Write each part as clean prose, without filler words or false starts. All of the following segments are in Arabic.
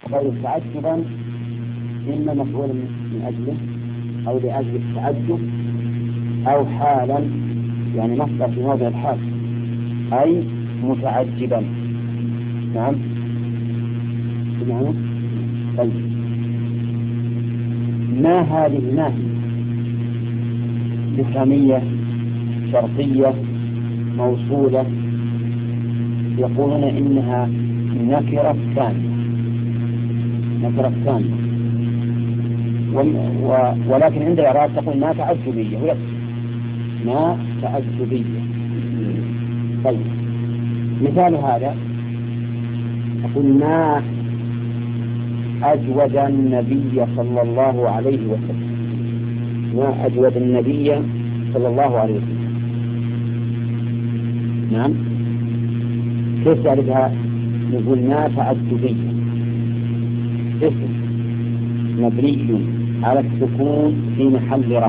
غير تعجبا إما مفعول من أجله أو لأجل التعجب أو حالا يعني مصدر في موضع الحال أي متعجبا. نعم. طيب ما هذه استفهامية شرطية موصولة يقولون إنها نكرة ثانية ولكن عند الإعراب تقول ما تعجبية ولا ما تعجبية. طيب مثال هذا أقول ما أجود النبي صلى الله عليه وسلم. ما أجود النبي صلى الله عليه وسلم. نعم. كيف تعرفها؟ نقول ما تعجبية اسم مبني على السكون في محل رفع،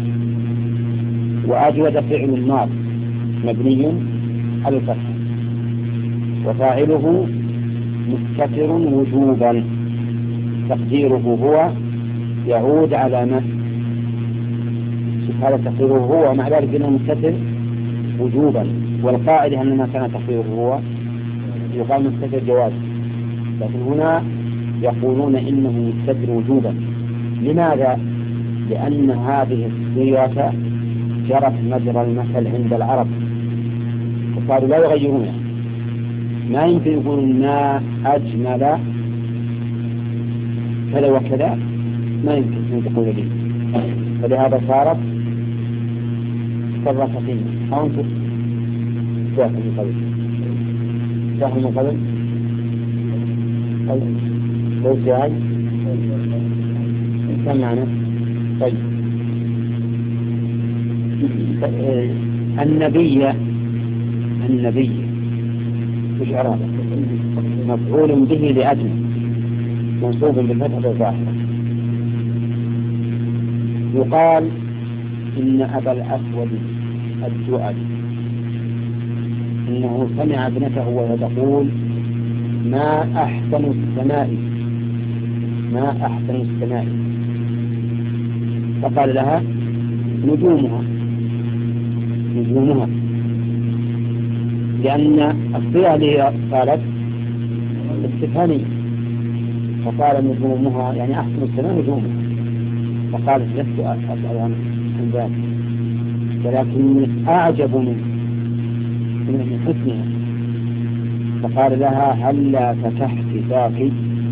وأجود فعل الماضي مبني على الفتح، وفاعله مستتر وجوبا تقديره هو يعود على ما هذا تقديره هو، مع ذلك انه مستتر وجوبا، والقاعدة أن ما كان تقديره هو يقال مستتر جواز، لكن هنا يقولون إنه مستتر وجوبا. لماذا؟ لأن هذه الصيغة جرت مجرى المثل عند العرب وقالوا لا يغيرونها. ما يمكن يقولون ما أجمل كذا وكذا، ما يمكن أن تقول به، فلهذا صارت كالرصفين أو أنت ساهم من قبل ليس هاي كم معنى. طيب النبي مش إعرابه مفعول به لأجل منصوب بالفتح الظاهرة. يقال إن أبا الأسود الدؤلي إنه سمع ابنته وهي تقول ما أحسن السماء، فقال لها نجومها، لأن الصيغة اللي قالت استفهامية، فقال نجومها يعني أحسن السماء نجومها، فقالت لست أسأل عن ذلك ولكن أعجب من حسنها، فقال لها هلا فتحت ذاك،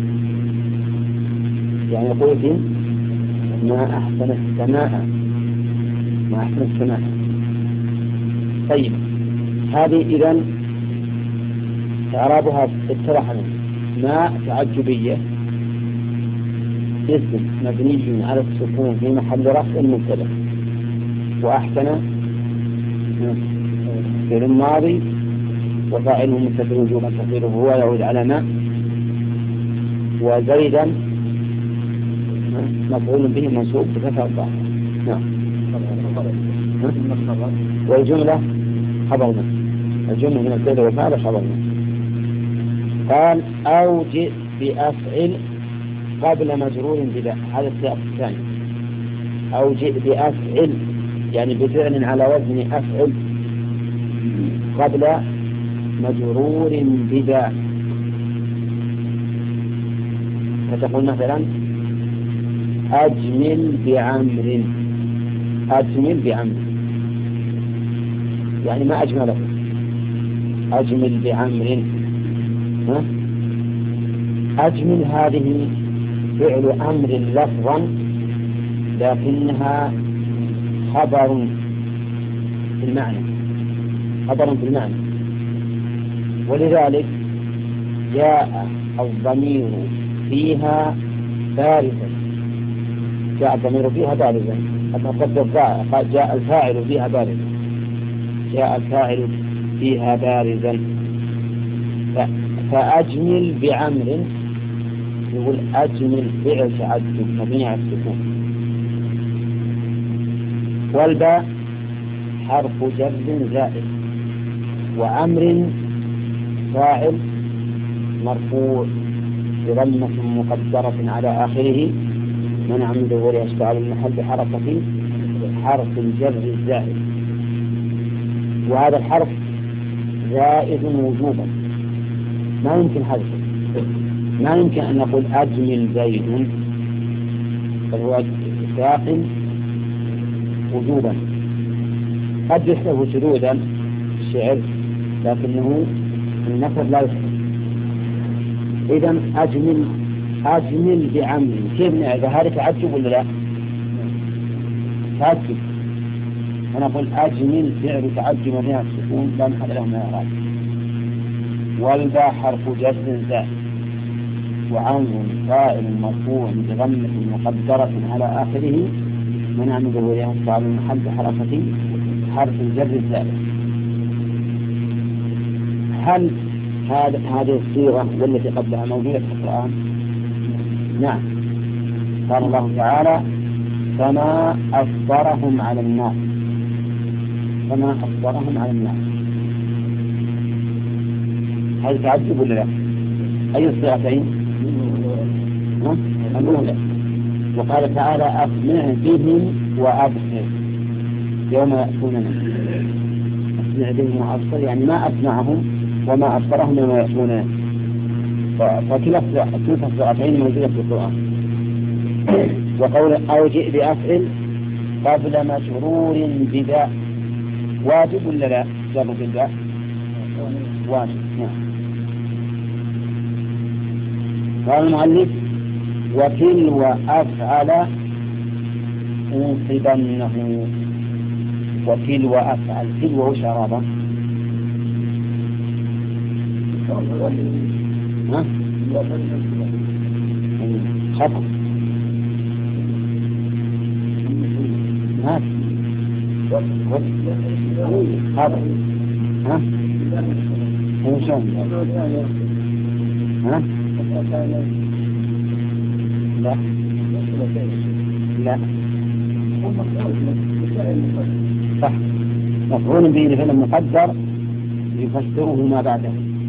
يعني قلت ما أحسن السماء. طيب هذه إذن إعرابها اتضح ما تعجبية اسم مبني على السكون في محل رفع مبتدأ، وأحسن فعل الماضي وفاعله مستتر وجوبا تقديره هو يعود على ما، وزيدا مفعول به منصوب بفتح الظاهر. نعم. والجملة خبرنا، الجملة من الكذا وفعل خبرنا. قال أو جئ بأفعل قبل مجرور بلا، هذا السياق الثاني. أو جئ بأفعل يعني بفعل على وزن أفعل قبل مجرور بذا، فتقول مثلا أجمل بعمر يعني ما أجمله، أجمل بعمر. أجمل هذه فعل أمر لفظا لكنها خبر في المعنى، ولذلك جاء الضمير فيها بارزا، جاء الفاعل فيها بارزا، فأجمل بعمر يقول أجمل فعل تعجب مبني على السكون، والباء حرف جر زائد، وعمر فاعل مرفوع بضمة مقدرة على آخره منع من ظهورها اشتغال المحل بحركة حرف الجر الزائد. وهذا الحرف زائد وجوبا ما يمكن حذفه. ما يمكن أن نقول أجمل زيد بل هو ساق وجوبا. قد يحسب شذوذا الشعر لكنه النثر لا يحسب. إذن أجمل بعمل كيف نعرف هذا تعجب ولا لا؟ تعجب. أنا أقول أجمل فعل تعجب بها السكون لا محل له من الإعراب. والباء حرف جر زائد وعمر فاعل مرفوع بضمة مقدرة على آخره منع من ظهورها اشتغال المحل بحركة حرف الجر الزائد. هل هذه الصيغة والتي قبلها موجودة في القرآن؟ نعم. قال الله تعالى فما أصبرهم على النار. فما أصبرهم على النار. هل تعجب ولا لا؟ أي الصيغتين؟ الأولى. وقال تعالى أسمع بهم وأبصر يوم يأتوننا. أسمع بهم وأبصر يعني ما أسمعهم وما أبصرهم يوم يأتوننا. فكلا الصيغتين موجودة في القرآن. وقول أو جئ بأفعل قبل مجرور بذا واجب ولا لا؟ جر بالذات واجب. نعم. قال المؤلف وتلو أفعل انصبنه. وتلو أفعل تلو وش عرابة؟ خطأ. هذا لا لا صح. مفعول به لفعل مقدر يفسره ما بعده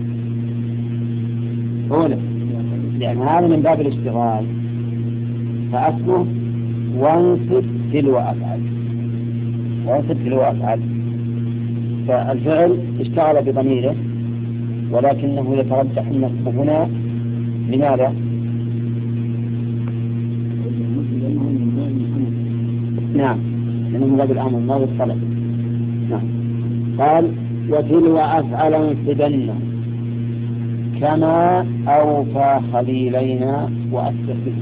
أولى لأن هذا من باب الاشتغال. فأصله وانصب تلو أفعل. وانصب تلو أفعل. فالفعل اشتغل بضميره ولكنه يترجح النصب هنا. لماذا؟ نعم لأنه من باب الأمر ما هو الطلب. نعم. قال وتلو أفعل انصبنه كما أوفى خليلينا وأسفه.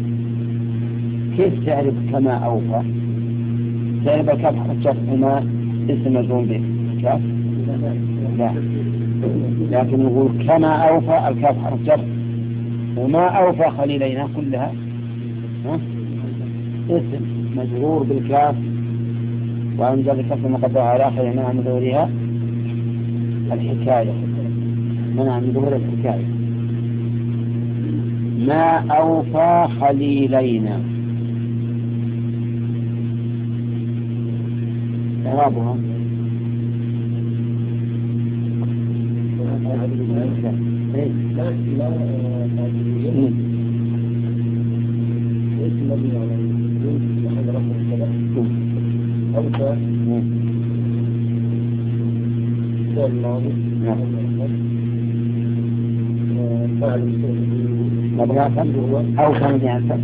كيف تعرف كما أوفى؟ تعرف كيف حجر ما اسم مجرور به كيف؟ لا لكن نقول كما أوفى الكاف حرف جر وما أوفى خليلينا كلها اسم مجرور بالكاف وأنزل الكاف المقدر على آخر منع من ظهورها الحكاية. منع من ظهور الحكاية. ما أوفى خليلينا إعرابها أو كان يعرف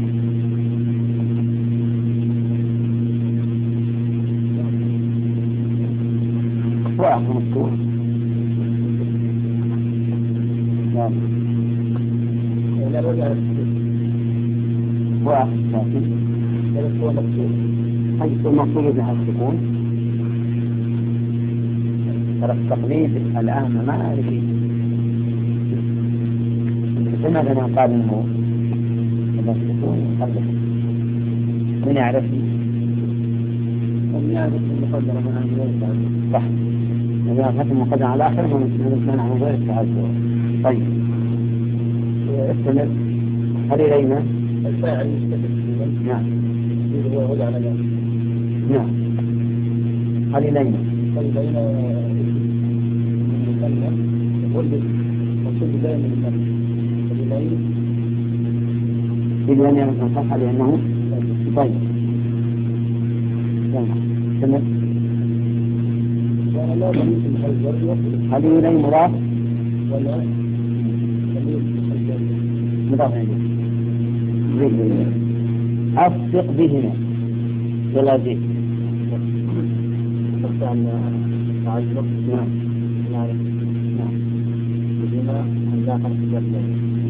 وأخذ مفتوح. نعم. وأخذ ساكن. حيث المقصود بها السكون. ترى التقليد الآن ما أعرف لماذا ما قال إنه السكون يقلد من يعرفني ومن يعرف المقدرة من عن صح. إذا أخذت المقدرة على آخر من كان عن غير التعذر. طيب استمر. هل إلينا الفاعل يستفيد؟ نعم هو وضع على ذلك. نعم. هل إلينا المثنى والذي مقصود دائما المثنى. بدون أن ينصح لأنه طيب. تمام. هل إليه مضاف ولا مضاف إليه؟ أصدق بهما ولا زيد. نعم نعم نعم بهما علاقة بالجبل.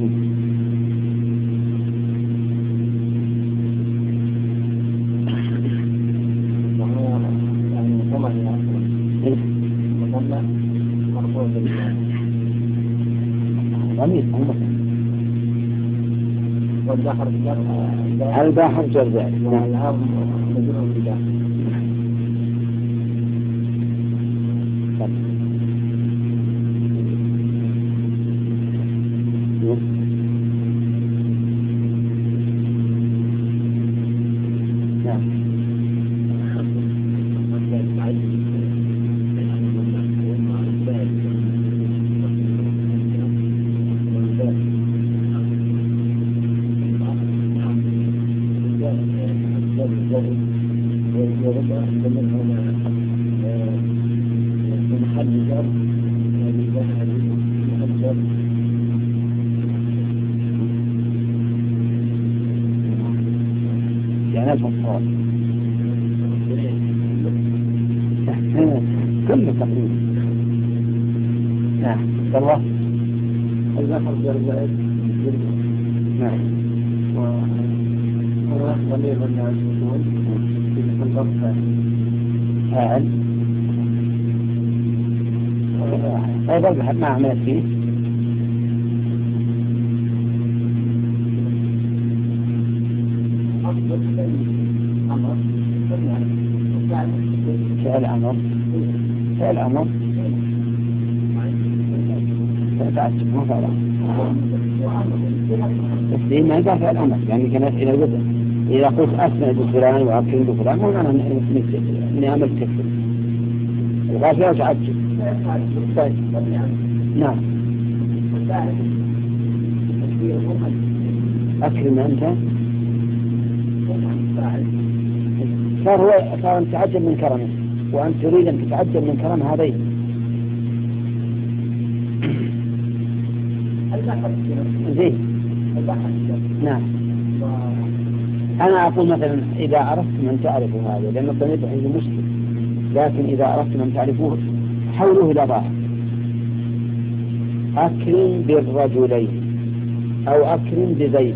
البحر جرزاء. كل تقريبا. نعم. الله. البحر جرزاء. نعم. ضمير مبني على السكون في محل رفع فاعل. أيضا البحر ما عملت فيه. فعل أمر. فعل أمر. تعجب ما فعله. بس ما يبقى فعل أمر يعني كانت إلى الوزن. إذا قلت أسمع بفلان وأكرم بفلان مو معنى إني أعمل كفر. الغافية تعجب. طيب. نعم. أكرم أنت. صار تتعجب من كرمه وأنت تريد أن تتعجب من كرم هذين. زين. نعم. أنا أقول مثلا إذا عرفت من تعرف هذا لأن الضمير عنده مشكل، لكن إذا عرفت من تعرفوه حوله إلى ظاهر. أكرم بالرجلين أو أكرم بزيد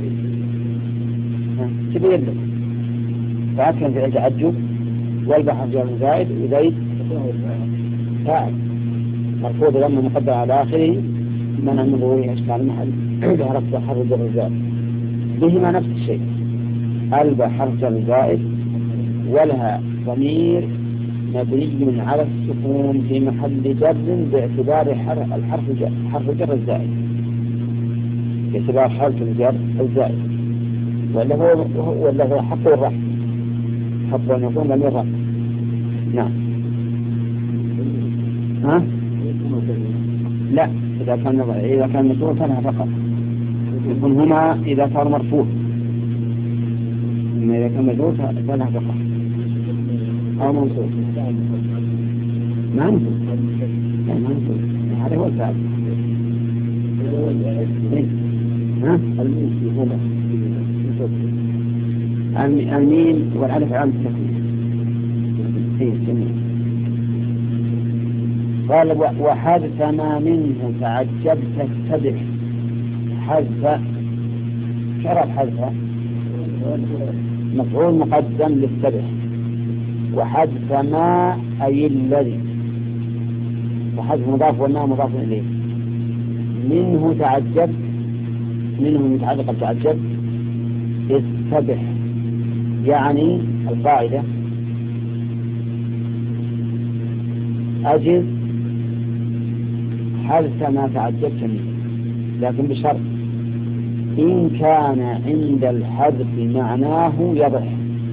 تبين لك. فأكرم في التعجب والبحر جار زائد وزيد فاعل مرفوع لما مقدر على آخره من المضوي أشكال المحل بحرف بحر جار زائد بهما نفس الشيء. البحر جار زائد ولها ضمير مبني على السكون في محل جر باعتبار حرف جر الزائد باعتبار حرف الجر الزائد ولا هو حق الرفع حق أن يكون ضمير رفع. نعم. ها؟ لا إذا كان مجرور فلها فقط يكون هما إذا صار مرفوع، أما إذا كان مجرور فلها فقط أو منصوب. ما منصوب لا ما منصوب هذا هو الفاعل. ها؟ الميم والألف عام التكليف. قال وحذف ما منه تعجبت السبع. حذف شرط حذف مفعول مقدم للسبع وحذف ما أي الذي وحذف مضاف والما مضاف إليه. منه تعجبت منه متعلق بتعجب السبع يعني القاعدة أجز حذف ما تعجبت منه لكن بشرط إن كان عند الحذف معناه يضح.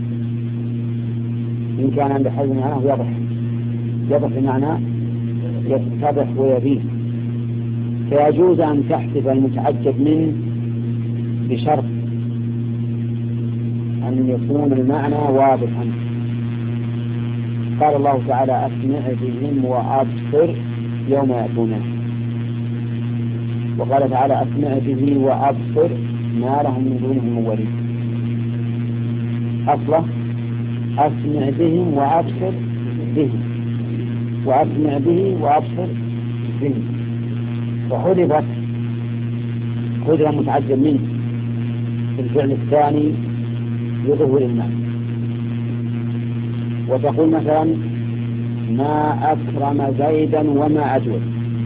إن كان عند الحذف معناه يضح بمعنى يتضح ويبين. فيجوز أن تحذف المتعجب منه بشرط أن يكون المعنى واضحا. قال الله تعالى أسمع بهم وأبصر يوم يأتونه، وقال تعالى أسمع به وأبصر ما لهم من دونه من ولي. أصله أسمع بهم وأبصر به، وأسمع به وأبصر به، وحذفت قدرة متعجب منه في الفعل الثاني يظهر المعنى. وتقول مثلا ما أكرم زيدا وما أجود،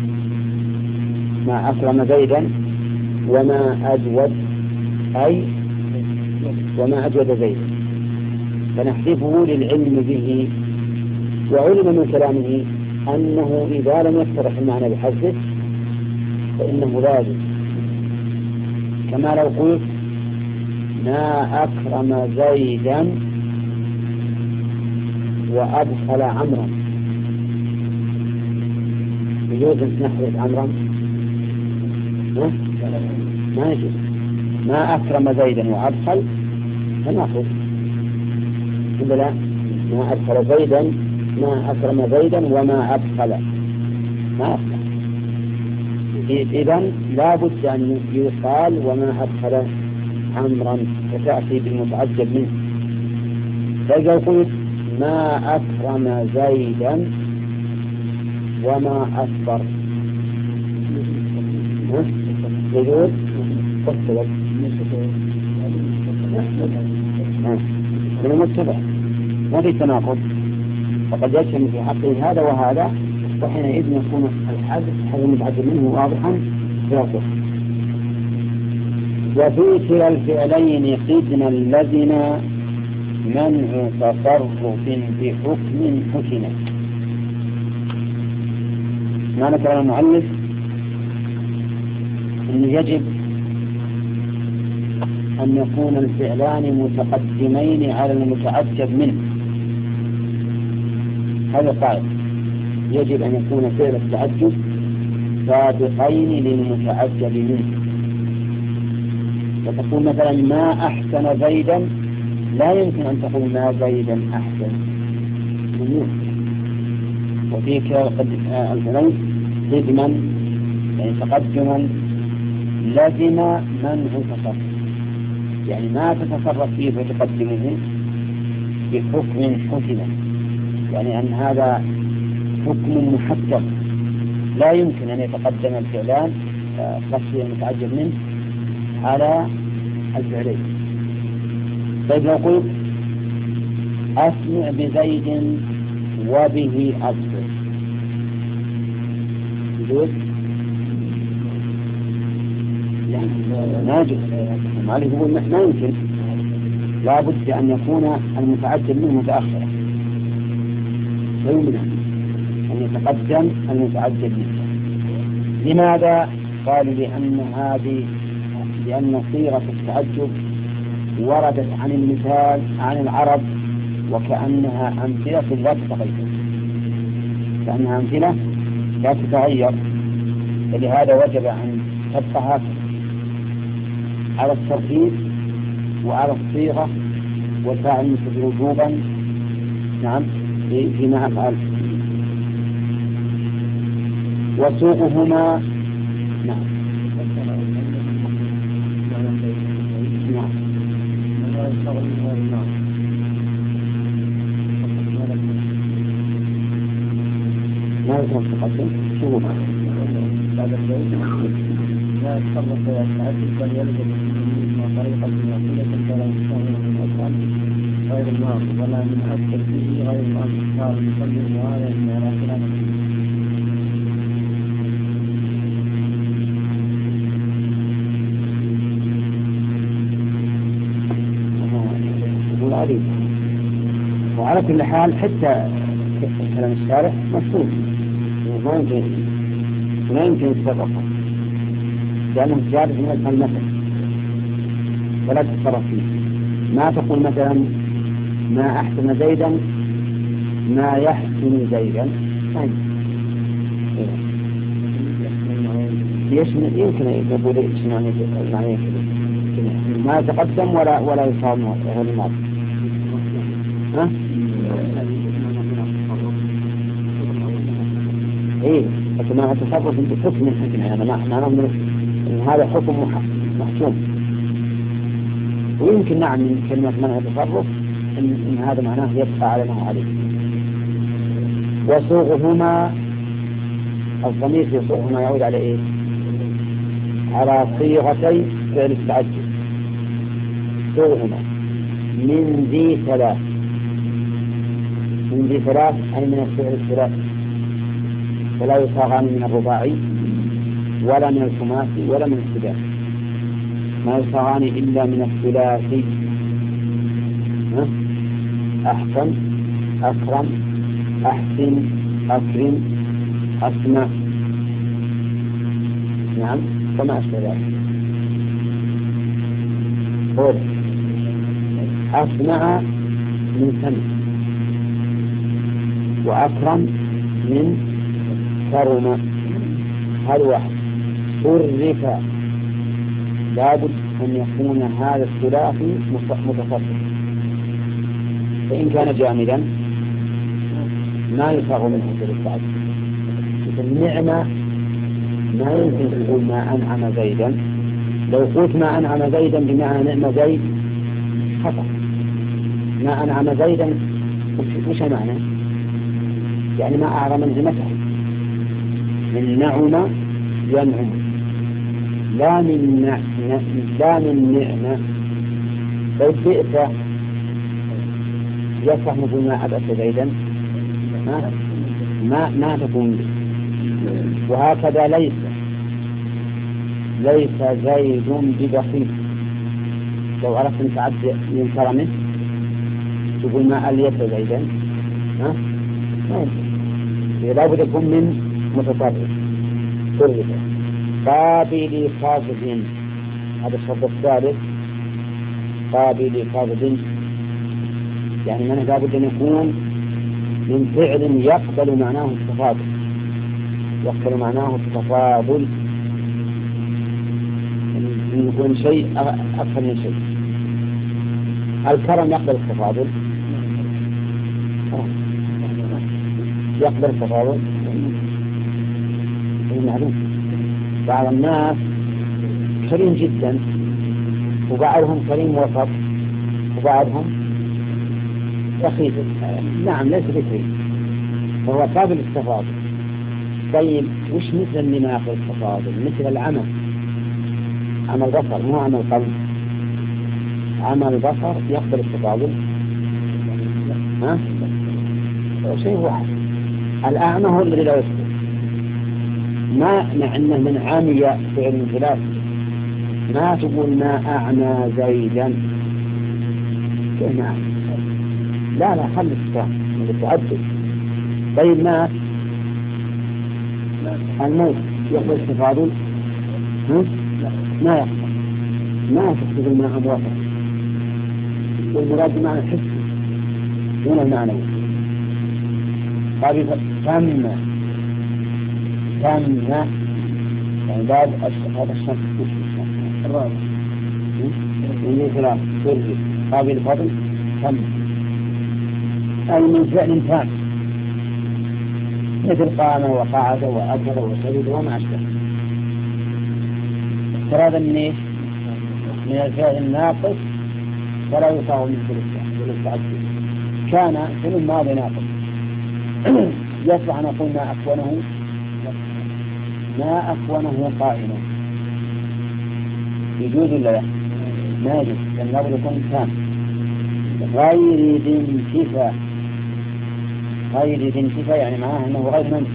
ما أكرم زيدا وما أجود، أي وما أجود زيدا، فنحذفه للعلم به. وعلم من كلامه أنه إذا لم يتضح المعنى بحذفه فإنه لازم، كما لو قلت ما أكرم زيدا وأدخل عمرا، يجوز أن نحذف عمرا؟ ما يجوز. ما أكرم زيدا وأدخل فنأخذ، إلا لا، ما أدخل زيدا، ما أكرم زيدا وما أدخل ما أدخل. إذن لا بد أن يقال وما أدخل عمرا فتأتي بالمتعجب منه. فإذا قلت ما أكرم زيدا وما أكبر يجوز السبب من المتبع، ما في تناقض، فقد يجتمع في حقه هذا وهذا، وحينئذ يكون الحذف حذف متعجب منه واضحا واضح. وفي كلا الفعلين قدنا اللزنا منع تصرف بحكم حكم. معنى كلام المؤلف أن يجب أن يكون الفعلان متقدمين على المتعجب منه. هذا قاعدة، يجب أن يكون فعل التعجب سابقين للمتعجب منه. فتقول مثلا ما أحسن زيدا، لا يمكن أن تقول ما زيدا أحسن، وفي كلا الفعلين قدما يعني تقدما لازم منع تصرف، يعني ما تتصرف فيه وتقدمه بحكم حكم، يعني أن هذا حكم محكم لا يمكن أن يتقدم الفعلان خشية المتعجب منه على الفعلين. طيب لو قلت أسمع بزيد وبه أبصر يجوز؟ ما يجوز. المؤلف يقول ما يمكن، لا بد أن يكون المتعجب منه متأخرا، لا يمكن أن يتقدم المتعجب منه. لماذا؟ قالوا لأن صيغة التعجب وردت عن المثال عن العرب وكأنها أمثلة لا تتغير، كأنها أمثلة لا تتغير، فلهذا وجب أن تبقى على الترتيب وعلى الصيغة والفاعل مثل وجوبا نعم فيما أفعل. وسوقهما نعم ما يكون تقدم شو بعد البيت لا يتصرف التعدد بل يلزم من طريقة وسيلة ولا يستغل من أسفل غير الماضي ولا من أكثر فيه غير الماضي صار يصلي وهذا من على خلاف يقول عليه. وعلى كل حال حتى كلام الشارع مفهوم، ما يمكن يتصرف لأنه زاد من المثل ولا تتصرف فيه. ما تقول مثلا ما أحسن زيدا ما يحسن زيدا، يمكن يقول ايش معنى ما تقدم ولا يصاب غير الماضي. ها؟ ايه لكن ما تصرف انت حكم من حكم، يعني ما نظن ان هذا حكم محكوم. ويمكن نعم من كلمة منع التصرف إن هذا معناه يبقى على ما هو عليه. وسوغهما الضمير في سوغهما يعود على إيه؟ على صيغتي فعل التعجب. سوغهما من ذي ثلاث، من ذي ثلاث أي من الفعل الثلاثي، فلا يصاغان من الرباعي ولا من الخماسي ولا من السداسي، ما يصاغان إلا من الثلاثي. أحسن، أكرم، أحسن، أكرم، أسمع. نعم كما أشبه ذلك. قول أسمع من سمع، وأكرم من كرم. هذا واحد. صرف لابد أن يكون هذا الثلاثي متصرف، فإن كان جامدا ما يصاغ منه في التعجب. النعمة ما يمكن تقول ما أنعم زيدا. لو قلت ما أنعم زيدا بمعنى نعم زيد خطأ. ما أنعم زيدا وش معنى؟ يعني ما أعظم نعمته. من نعم ينعم، لا من نعمة. لو جئت يصح نقول ما أبأس زيدا ما تكون به. وهكذا ليس زيد ببخيل. لو أردت أن تعد من كرمه تقول ما أليس زيدا لا بد يكون من متصرف. صرف قابل خافض، هذا الشرط الثالث. قابل خافض يعني من لا بد أن يكون من فعل يقبل معناه التفاضل، يقبل معناه التفاضل، أن يكون شيء أكثر من شيء. الكرم يقبل التفاضل، يقبل التفاضل معلوم. بعض الناس كريم جدا وبعضهم كريم وسط وبعضهم بخيل. نعم ليس بكريم، فهو قابل التفاضل. طيب وش مثل اللي ما يقبل التفاضل؟ مثل العمى، عمى البصر مو عمى القلب. عمى البصر يقبل التفاضل شيء واحد. الأعمى هو الذي لا يقبل. ما مع أنه من عمي فعل ثلاث، ما تقول ما أعمى زيدا كما لا خلي التفاضل متعدد. طيب ما الموت يقبل التفاضل ما يقبل، ما تكتب الماء موافق. والمراد بمعنى الحسي دون المعنى. قال تم يعني بعد هذا الشمس الرابع من ثلاث سري قابل فضل تم أي من فعل تام مثل قام وقعد وأكل وسجد وما أشبه. هذا من إيش؟ من الفعل الناقص ولا يصاب من كل التعدد. كان في الماضي ناقص يصلح أن نقول ما أكونه قائما. يجوز ولا لا؟ ما يجوز، لأن لابد يكون كان غير ذي انتفاء يعني معناه أنه غير منفي،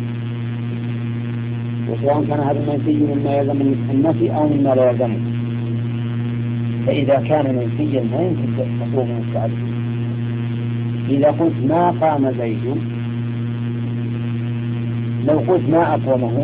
وسواء كان هذا المنفي مما يلزم النفي أو مما لا يلزمه. فإذا كان منفيا ما يمكن تقوم من التعدد. إذا قلت ما قام زيد، لو قلت ما أقومه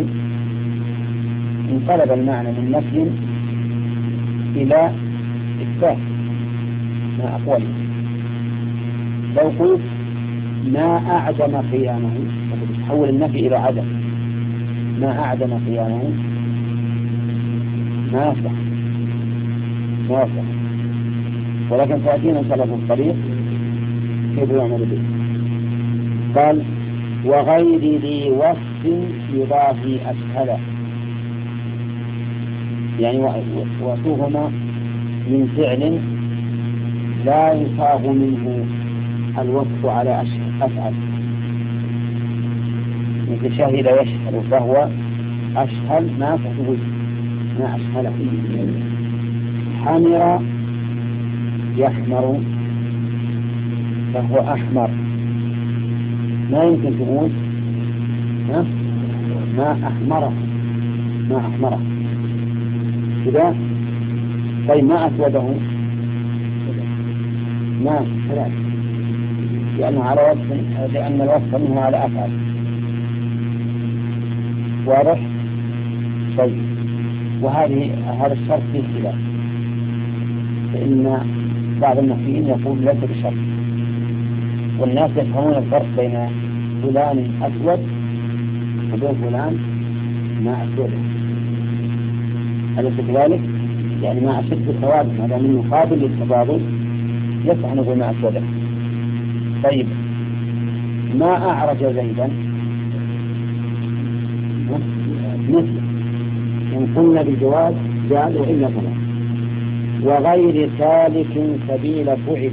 انقلب المعنى من نفي إلى إثبات ما أقومه. لو قلت ما أعدم قيامه تحول النفي إلى عدم. ما أعدم قيامه ما يصلح ما يصلح، ولكن تأتينا إن شاء الله في الطريق كيف يعمل به. قال وغير ذي وصف يضاهي أسهله، يعني وصفهما من فعل لا يصاغ منه الوصف على أفعل، مثل شهد يشهد فهو أشهل ما تحوي ما أشهله. حمر يحمر فهو أحمر، ما يمكن تقول ما أحمره كذا. طيب ما أسوده ما ثلاث، لأن الوصف منه على أفعل. واضح؟ طيب هذا الشرط فيه خلاف، فإن بعض النحويين يقول ليس بشرط، والناس يفهمون الفرق بين فلان أسود وبين فلان ما أسود، أليس كذلك؟ يعني ما أشد الثواب هذا منه قابل للتفاضل، يصح أن نقول ما أسود. طيب ما أعرج زيدا مثل إن قلنا بالجواز جاز وإلا فلا. وغير سالك سبيل فعل،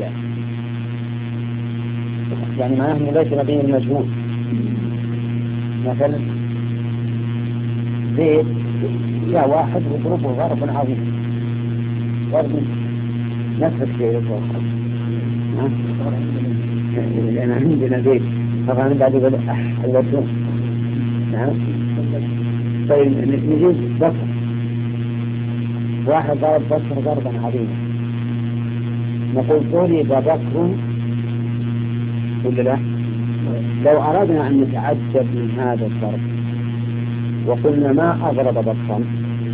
يعني معناه أنه ليس لديه المجهول. مثلا زيد جاء واحد يضربه ضربا عظيما، ضرب نفس الشيء لأن عندنا زيد طبعا بعد يقول الوصول. نعم. طيب نجيب بصر، واحد ضرب بصر ضربا عظيما، نقول ضرب بصر ولا لا؟ لو أردنا أن نتعجب من هذا الضرب وقلنا ما أضرب بصرا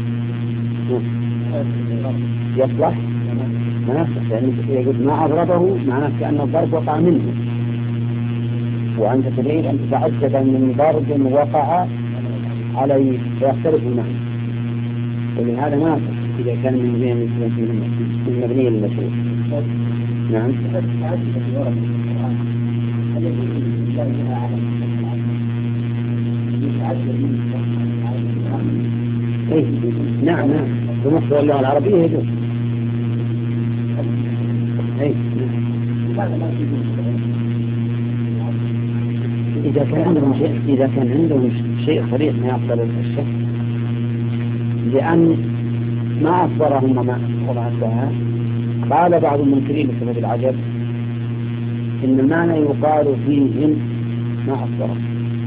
يصلح؟ ما يصلح، يعني يقول ما أضربه معناه كأن الضرب وقع منه، وأنت تريد أن تتعجب من ضرب وقع عليه فيختلف المعنى، ولهذا ما يصلح إذا كان من مبني للمشهور. نعم. إيه؟ نعم بمصر اللغة العربية يجوز. إيه؟ إذا كان عندهم شيء صريح ما يقبل الشك، لأن ما أخبرهم وما أشبهها. قال بعض المنكرين بسبب العجب إن المعنى يقال فيهم ما أخبره،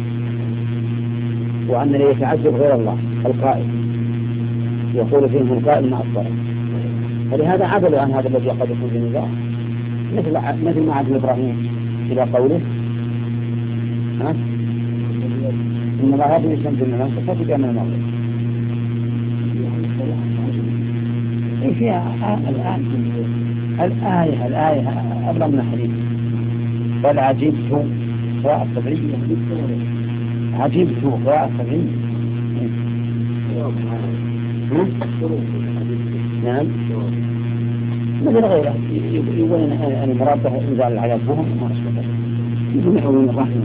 وأن لا يتعجب غير الله القائل، يقول فيهم القائل ما أخبره، فلهذا عدلوا عن هذا الذي قد يكون في النزاع، مثل ما عدل إبراهيم إلى قوله إن الله هذه الشمس من الأنفس فتبقى من المغرب. إيه فيها الآية أبلغ من الحديث. بل عجبت قراءة سبعية، عجبت قراءة سبعية. نعم مثل غيره يقول أن المراد به إنزال العذاب بهم وما أشبه ذلك، يقولون الرحمة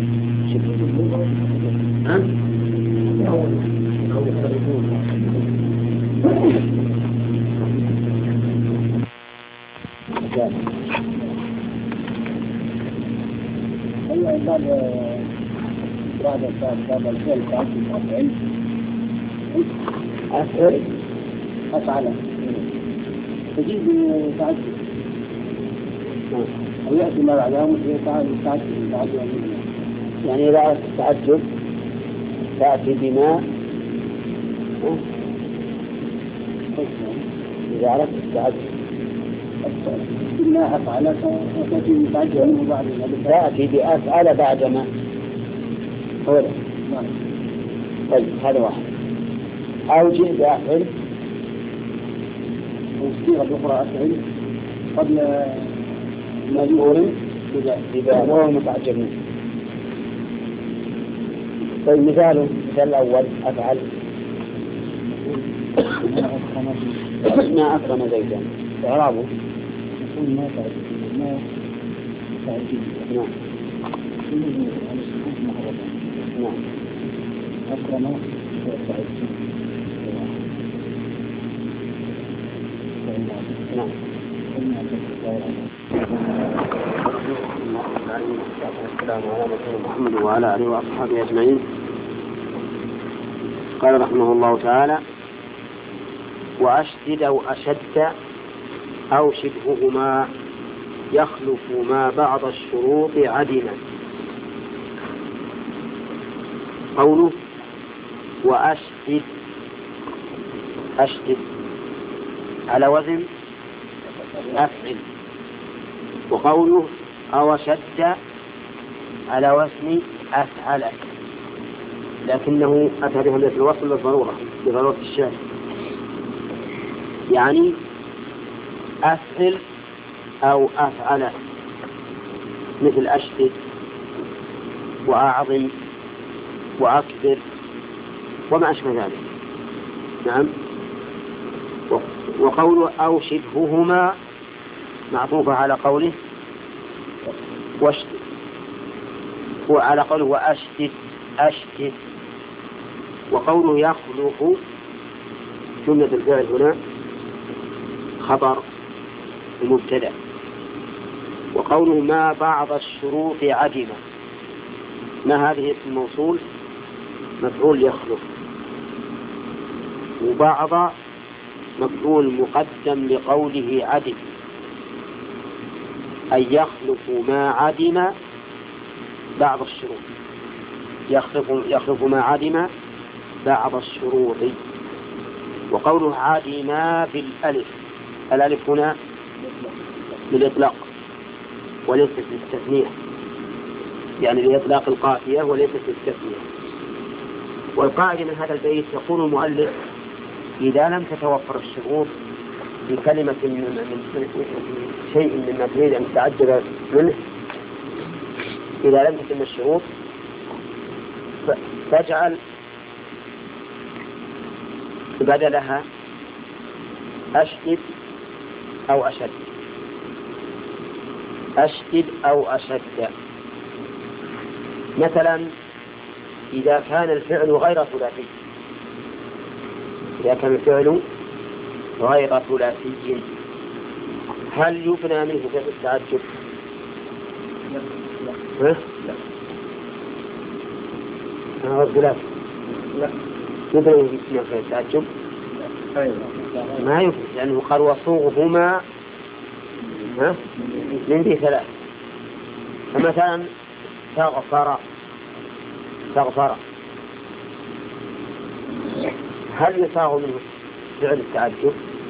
أفعل تجيب تعجب أو يأتي ما بعدها تعجب. يعني إذا أردت التعجب تأتي بما إذا أردت التعجب ما أفعل فتأتي بتعجب منه بعد تأتي بأفعل بعد ما هو ده. طيب هذا واحد. أو جئ بأفعل والصيغة الأخرى أفعل قبل مجهول إذا هو متعجب منه. طيب مثال الأول أفعل ما أكرم زيدا إعرابه ما تعرفين نعم نعم أكرم نعم السلام على محمد وعلى آله وأصحابه أجمعين. قال رحمه الله تعالى: وأشدد أو أشد أو شبههما يخلف ما بعض الشروط عدما. قوله وأشدد، أشدد على وزن أفعل، وقوله أو شد على وزن أفعل، لكنه أتى بهمزة الوصل للضرورة لضرورة الشعر، يعني أفعل أو أفعل، مثل أشدد وأعظم وأكبر وما أشبه ذلك. نعم. وقوله أو شبههما معطوفة على قوله واشدد، وعلى قوله وأشدد أشدد. وقوله يخلق جملة الفعل هنا خبر المبتدأ. وقوله ما بعض الشروط عدم، ما هذه اسم الموصول مفعول يخلق، وبعض مفعول مقدم لقوله عدم، أي يخلق ما عدم بعض الشروط، يخلق ما عدم بعض الشروط. وقوله عدم بالألف، الألف هنا للإطلاق وليست للتثنية، يعني لإطلاق القافية وليست للتثنية. والقاعدة من هذا البيت يقول المؤلف: إذا لم تتوفر الشروط في كلمة من شيء مما تريد أن تتعجب منه، إذا لم تتم الشروط فاجعل بدلها أشدد أو أشد، أشدد أو أشد. مثلا إذا كان الفعل غير ثلاثي، إذا كان الفعل غير ثلاثي هل يبنى منه فعل التعجب؟ لا. لا. لا. يبنى منه فعل التعجب؟ ما يمكن، لأنه قال وصوغهما من ذي ثلاث. فمثلا تغفر، هل يصاغ منه فعل التعجب؟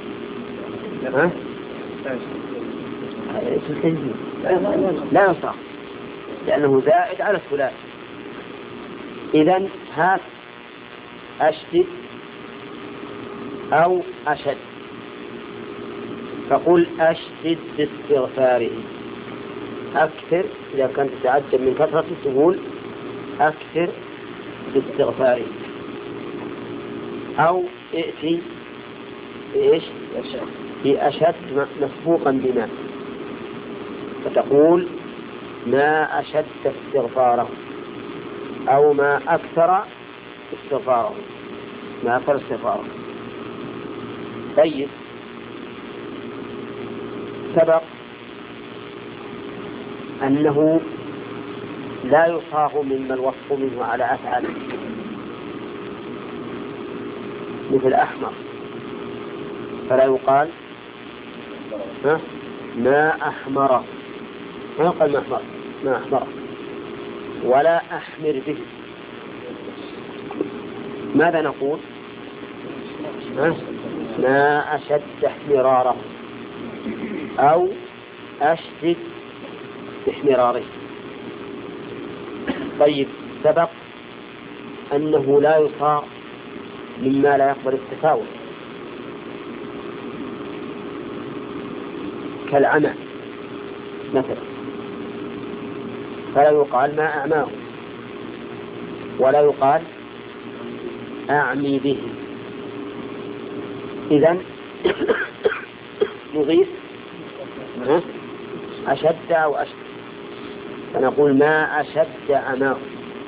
لا يصاغ، لأنه زائد على الثلاث. إذن هات أشدد أو أشد، فقل أشدد باستغفاره، أكثر. إذا كنت تتعجب من كثرة تقول أكثر باستغفاره. أو ائتي إيش بأشد مسبوقا بما، فتقول ما أشد استغفاره، أو ما أكثر استغفاره، ما أكثر استغفاره. طيب، سبق أنه لا يصاغ مما الوصف منه على أفعل، مثل أحمر، فلا يقال ما أحمر، ما يقال ما أحمر، ولا أحمر به. ماذا نقول؟ ما أشد احمراره، أو أشدد احمراره. طيب، سبق أنه لا يصاغ مما لا يقبل التفاوت، كالعمى مثلا، فلا يقال ما أعماه، ولا يقال أعمي به. إذن نضيف أشد أو أشد، فنقول ما أشد أماه،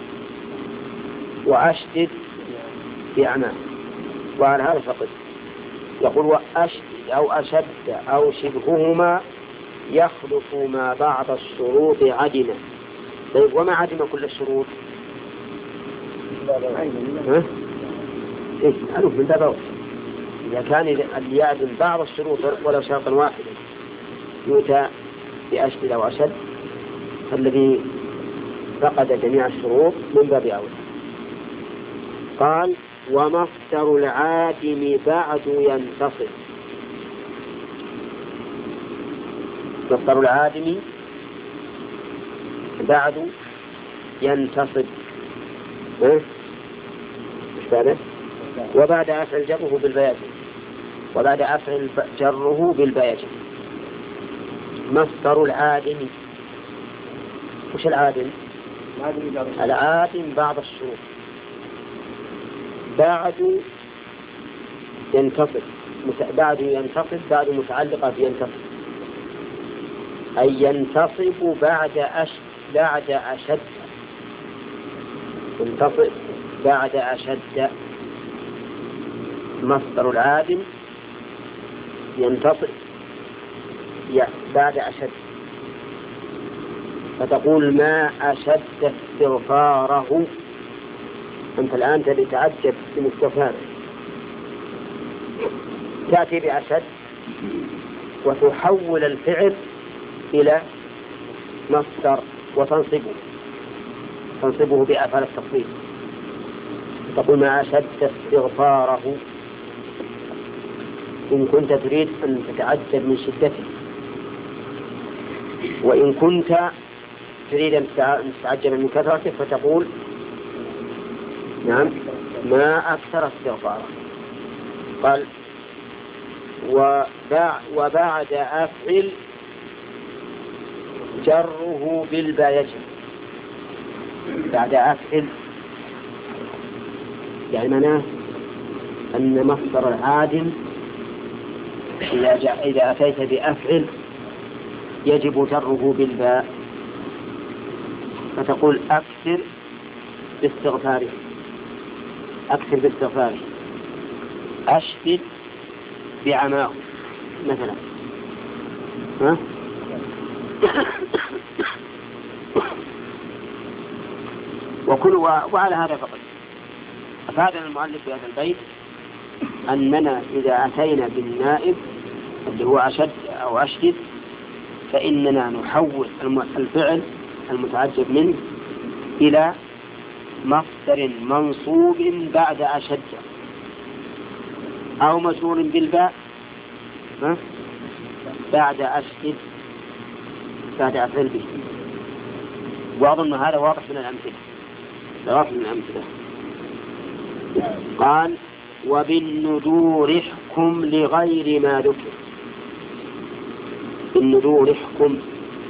وأشدد بأماه، وعلى هذا فقط. يقول وأشدد أو أشد أو شبههما يخلف ما بعض الشروط عدم. طيب وما عدم كل الشروط؟ إيه؟ ألوف من باب أول. إذا كان يعدم بعض الشروط ولو شرطا واحدا يؤتى بأشد أو أشد، فالذي فقد جميع الشروط من باب أول. قال ومصدر العادم بعد ينتصب. مصدر العادم بعد ينتصب، وبعد أفعل جره بالبياجة، وبعد أفعل جره بالبياجة. مصدر العادم، وش العادم؟ العادم بعض الشروط بعد ينتصب، بعد ينتصب، بعد متعلقة بينتصب، أي ينتصب بعد أشد، ينتصب بعد أشد. مصدر العادم ينتصب بعد أشد، فتقول ما أشد استغفاره. أنت الآن تبي تعجب من استغفاره، تأتي بأشد وتحول الفعل إلى مصدر وتنصبه بأفعال التفضيل. تقول ما أشد استغفاره إن كنت تريد أن تتعجب من شدته، وإن كنت تريد أن تتعجب من كثرته فتقول نعم ما أكثر استغفاره. قال وبعد أفعل جره بالباية. بعد أفعل يعني معناه أن مصدر العادم إذا أتيت بأفعل يجب جره بالباء، فتقول أكثر باستغفاره، أكثر باستغفاره، أشدد بعماه مثلا. وعلى هذا فقط أفادنا المؤلف في هذا البيت أننا إذا أتينا بالنائب اللي هو أشد أو أشدد فإننا نحول الفعل المتعجب منه إلى مصدر منصوب بعد أشد أو مجرور بالباء بعد أشد بعد أفعل به. وأظن هذا واضح من الأمثلة. قال وبالندور احكم لغير ما ذكر. بالندور احكم،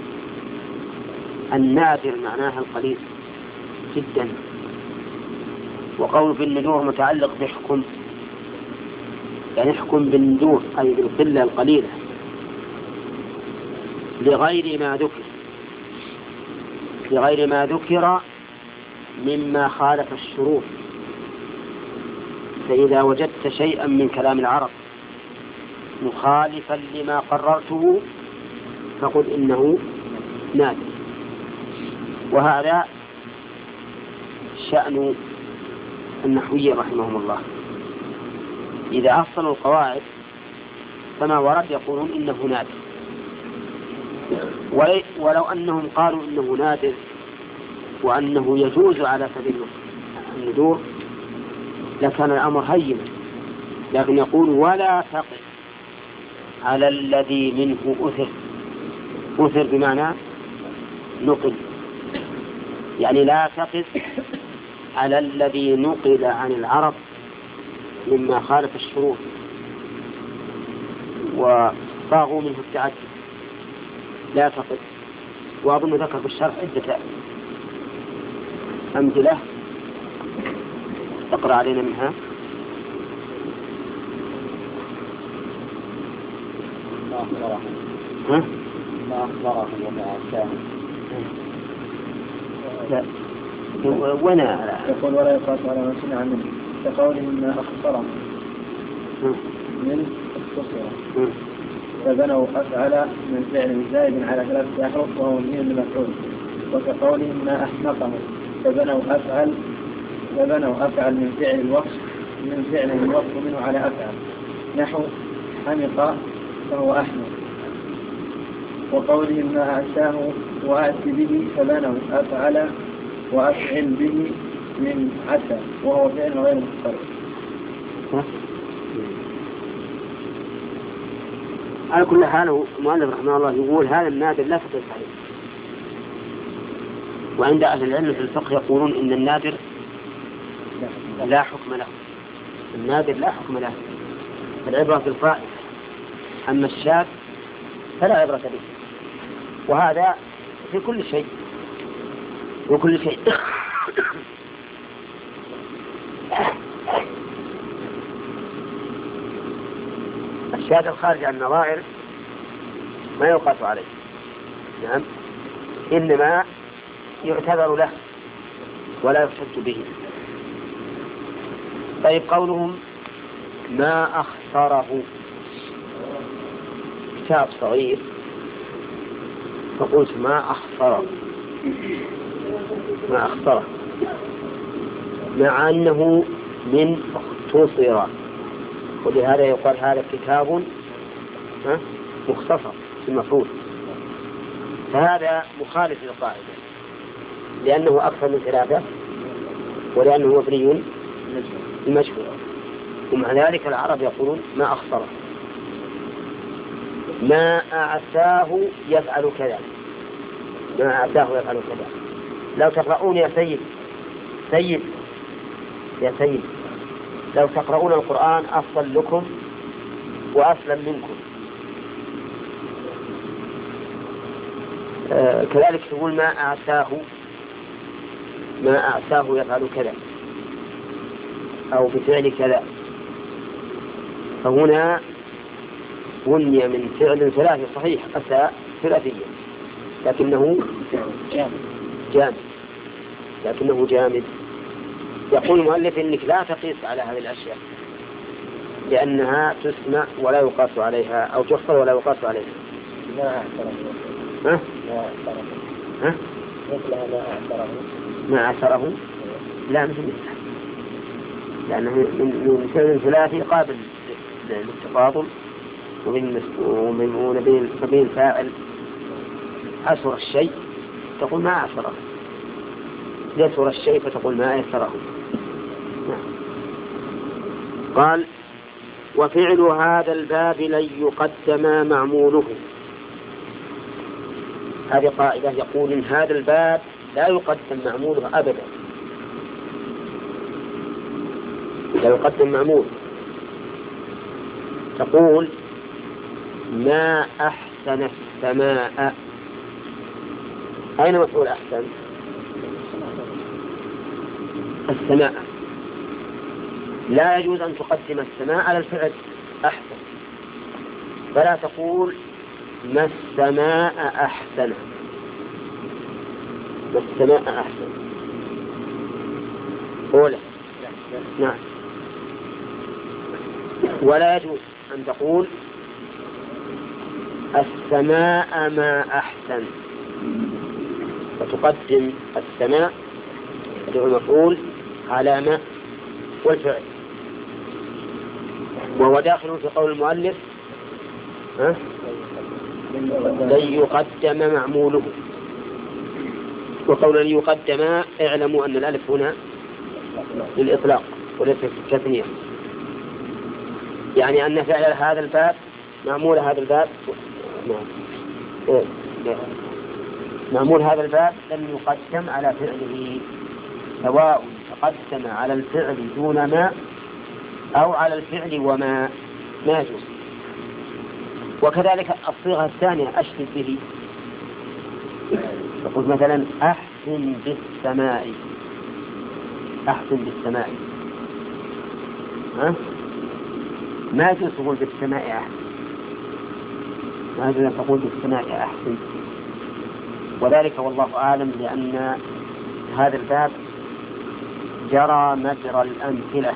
النادر معناها القليل جدا، وقول بالندور متعلق بحكم، يعني احكم بالندور أي بالقلة القليلة لغير ما ذكر، لغير ما ذكر مما خالف الشروط. فإذا وجدت شيئا من كلام العرب مخالفا لما قررته فقل إنه نادر. وهذا شأن النحويين رحمهم الله، إذا أصلوا القواعد فما ورد يقولون إنه نادر، ولو أنهم قالوا إنه نادر وأنه يجوز على سبيل الندور لكان الأمر هينا، لكن يقول ولا تقف على الذي منه أثر بمعنى نقل، يعني لا تقف على الذي نقل عن العرب مما خالف الشروط وصاغوا منه التعدي، لا تقف. وأظن ذكر بالشرح عدة أمثلة اقرأ علينا منها. ها؟ ما أخبره وما أحسانه. لا وين يقول ولا يقاس على ما سمع منه كقوله ما أخبره من اختصر فبنوا أفعل من فعل زائد على 3 أحرف وهو مبني للمفعول. وكقوله ما أحمقه فبنوا أفعل من فعل الوصف منه على أفعل نحو حمق فهو أحمق. وقوله ما أعساه وأت به فبنوا أفعل وأفعل به من عسى وهو فعل غير متصرف. على كل حال المؤلف رحمه الله يقول هذا النادر لا تقيس عليه. وعند أهل العلم في الفقه يقولون إن النادر لا حكم له. النادر لا حكم له، العبرة بالفائدة، أما الشاذ فلا عبرة به. وهذا في كل شيء وكل شيء. الشاذ الخارج عن النظائر ما يقاس عليه، نعم، إنما يعتذر له ولا يحتج به. طيب قولهم ما أخسره، كتاب صغير فقلت ما أخسره مع أنه من اختصر، ولهذا يقال هذا كتاب مختصر في المفروض. فهذا مخالف للقاعدة لأنه أكثر من 3 ولأنه مبني المجهول. ومع ذلك العرب يقولون ما أخسره. ما أعساه يفعل كذا، ما أعساه يفعل كذا. لو تقرؤون يا سيد لو تقرؤون القرآن أفضل لكم وأسلم منكم. كذلك تقول ما أعساه يفعل كذا أو بفعل كذا. فهنا بني من فعل ثلاثي صحيح أتى ثلاثيا لكنه جامد. يقول المؤلف إنك لا تقيس على هذه الأشياء لأنها تسمع ولا يقاس عليها أو تحصل ولا يقاس عليها. ما أعثره لا مثل لأنه من فعل ثلاثي قابل للتفاضل وبين الفاعل. أسر الشيء تقول ما أعثره، يسر الشيء فتقول ما يسره. قال وفعل هذا الباب لن يقدم معموله. هذه قاعدة يقول إن هذا الباب لا يقدم معموله أبدا، لا يقدم معمول. تقول ما أحسن السماء، أين مفعول أحسن؟ السماء. لا يجوز أن تقدم السماء على الفعل أحسن، فلا تقول ما السماء أحسن، ما السماء أحسن أولا. نعم. ولا يجوز أن تقول السماء ما أحسن، فتقدم السماء المفعول على ما والفعل. وهو داخل في قول المؤلف لن يقدم معموله. وقول لن يقدم اعلموا أن الألف هنا للإطلاق وليس التثنية، يعني أن فعل هذا الباب معمول هذا الباب معمول هذا الباب لم يقدم على فعله، سواء تقدم على الفعل دون ما أو على الفعل وما، ما يجوز. وكذلك الصيغة الثانية أشهد به، تقول مثلا أحسن بالسماء، أحسن بالسماء، ما يجوز تقول بالسماء أحسن، هذا تقول بالثناء أحسن، وذلك والله أعلم لأن هذا الباب جرى مجرى الأمثلة،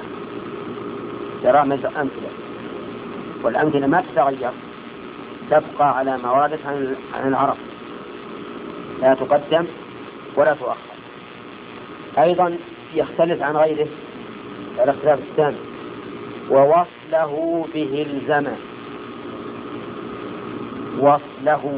والأمثلة ما تتغير، تبقى على ما وردت عن العرب، لا تقدم ولا تؤخر. أيضا يختلف عن غيره على اختلاف الثاني، ووصله به الزمن، وصله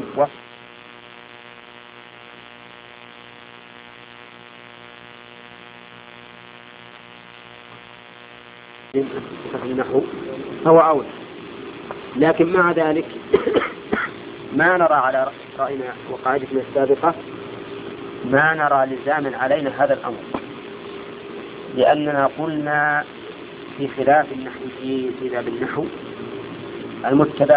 النحو هو أولى، لكن مع ذلك ما نرى على رأينا وقاعدتنا السابقة ما نرى لزاما علينا هذا الأمر، لأننا قلنا في خلاف النحو في باب النحو المتبع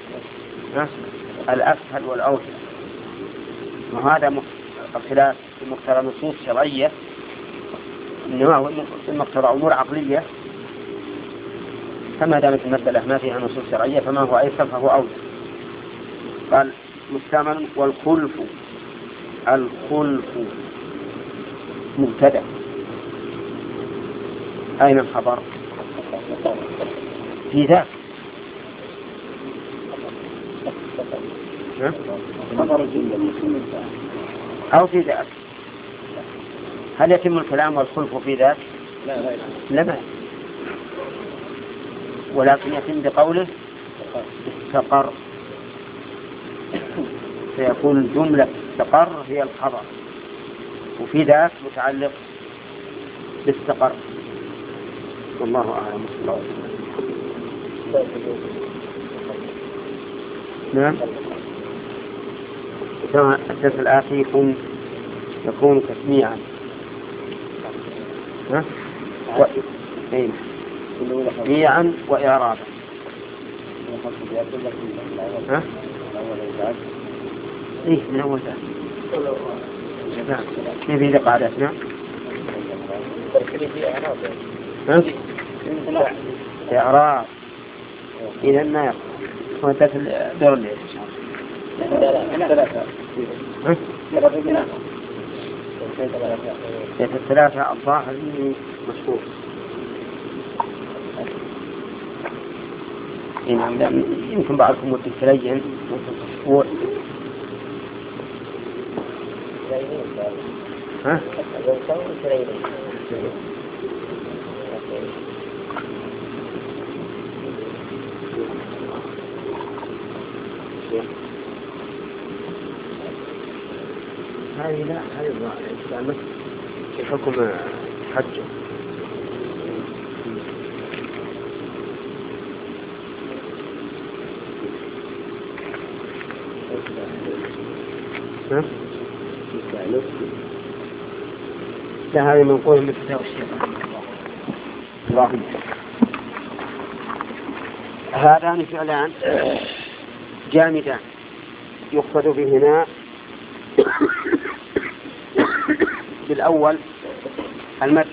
الأسهل والأوسع، وهذا الخلاف في مقتضى نصوص شرعية، إنما هو في مقتضى أمور عقلية، فما دامت المسألة ما فيها نصوص شرعية فما هو أيسر فهو أولى. قال مستعمل. والخلف مبتدأ، أين الخبر؟ في ذاك أو في ذاك. هل يتم الكلام والخلف في ذاك؟ لا، ولكن يتم بقوله استقر، فيكون الجملة استقر هي الخبر، وفي ذاك متعلق باستقر. والله أعلم. نعم. الدرس الآتي يكون تسميعا تسميعا وإعرابا. إيه من أول ذلك كيف إذا قعدتنا إعراب إذا ما يقع وانتهت الدور الليل إن شاء الله. الثلاثة الظاهر مشهور. يمكن بعضكم مدة تلين أسبوع. ها؟ هذه لا، هذه الظاهر في حكم حجه. لا، هذه منقول من كتاب الشيخ إبراهيم. هذان فعلان جامدان يقصد بهما بالأول المدح،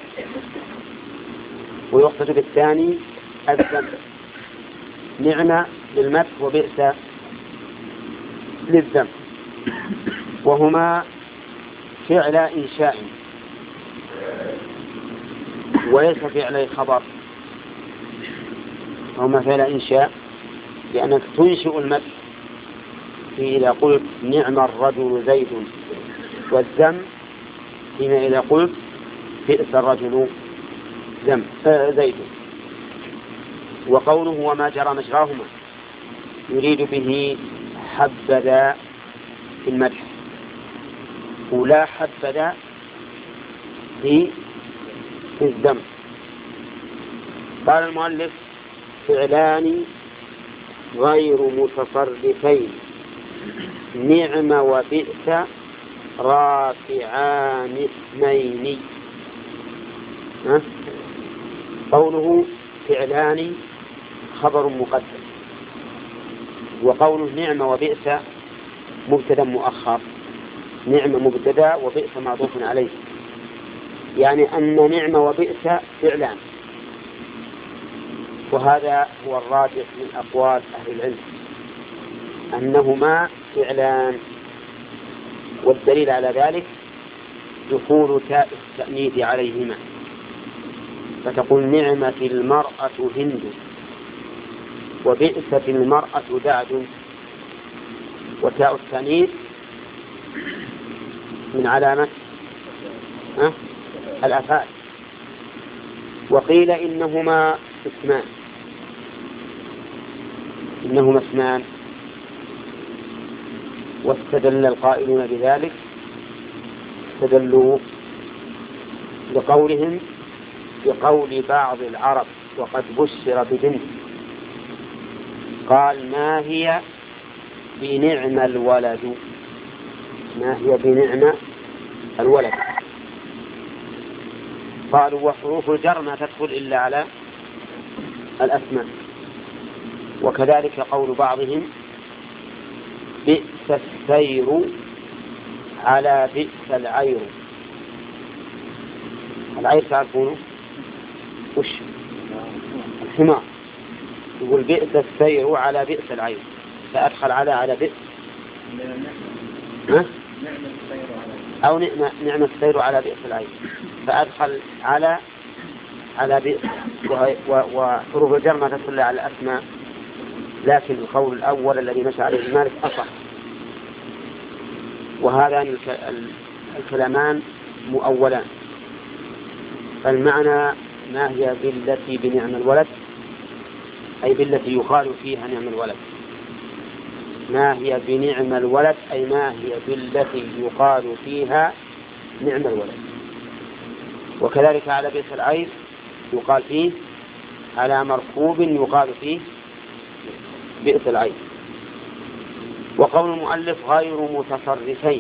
ويقصد بالثاني الذم. نعمة للمدح وبئس للذم، وهما فعل إنشاء وليس فعل خبر. هما فعل إنشاء لأنك تنشئ المدح في إذا قلت نعم الرجل زيد، والذم فيما إذا قلت بئس الرجل زيد. وقوله وما جرى مجراهما يريد به حبذا في المدح، ولا حبذا في الذم. قال المؤلف فعلان غير متصرفين نعم وبئس رافعان اثنين. قوله فعلان خبر مقدم، وقوله نعم وبئس مبتدا مؤخر. نعم مبتدا وبئس معطوف عليه، يعني أن نعم وبئس فعلان، وهذا هو الراجح من أقوال أهل العلم أنهما فعلان، والدليل على ذلك دخول تاء التأنيث عليهما، فتقول نعمة المرأة هند، وبئست المرأة دعد. وتاء التأنيث من علامة الأفعال. وقيل إنهما اسمان، واستدل القائلون بذلك استدلوا لقولهم بقول بعض العرب وقد بشر ببنت قال ما هي بنعم الولد، ما هي بنعم الولد. قالوا وحروف الجر ما تدخل إلا على الأسماء. وكذلك قول بعضهم بئس السير على بئس العير. العير تعرفونه وش؟ الحمار. يقول بئس السير على بئس العير، فأدخل على بئس أو نعم السير على بئس العير، فأدخل على بئس. وحروف الجر ما تدخل على الأسماء، لكن القول الأول الذي مشى عليه مالك أصح. وهذان الكلامان مؤولان. فالمعنى ما هي بالتي بنعم الولد، أي بالتي يقال فيها نعم الولد. ما هي بنعم الولد أي ما هي بالتي يقال فيها نعم الولد. وكذلك على بئس العير يقال فيه، على مركوب يقال فيه بئس العير. وقول المؤلف غير متصرفين،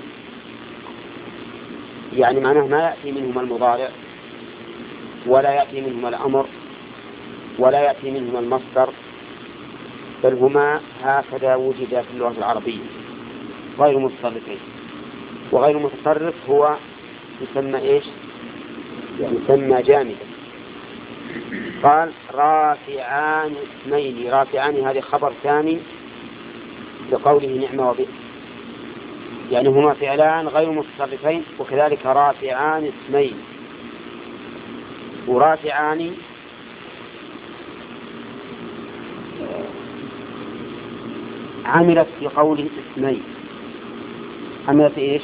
يعني معناه ما يأتي منهما المضارع ولا يأتي منهما الأمر ولا يأتي منهما المصدر، بل هما هكذا وجد في اللغة العربية غير متصرفين. وغير متصرف هو يسمى إيش؟ يسمى جامدا. قال رافعان اسمين. رافعان هذه خبر ثاني لقوله نعمة وبئس، يعني هما فعلان غير متصرفين. وكذلك رافعان اسمين. ورافعان عملت في قوله اسمين، عملت إيش؟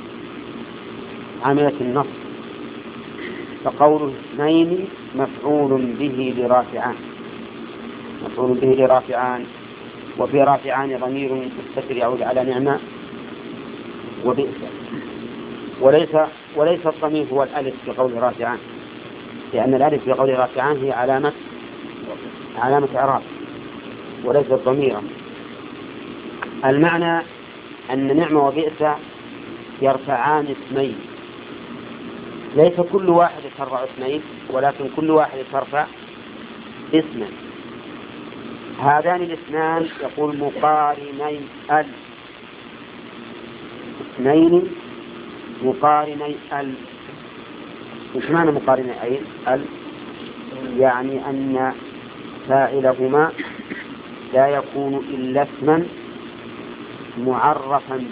عملت النص. فقوله اثنين مفعول به لرافعان، مفعول به لرافعان. وفي رافعان ضمير مستتر يعود على نعمة وبئس. وليس الضمير هو الألف في قول رافعان، لأن الألف في قول رافعان هي علامة إعراب وليس ضميرا. المعنى أن نعمة وبئس يرفعان اسمين، ليس كل واحد ترفع اسمين، ولكن كل واحد ترفع اسما. هذان الاثنان يقول مقارني اثنين مقارني ايش معنى مقارني يعني أن فاعلهما لا يكون إلا اسما معرفا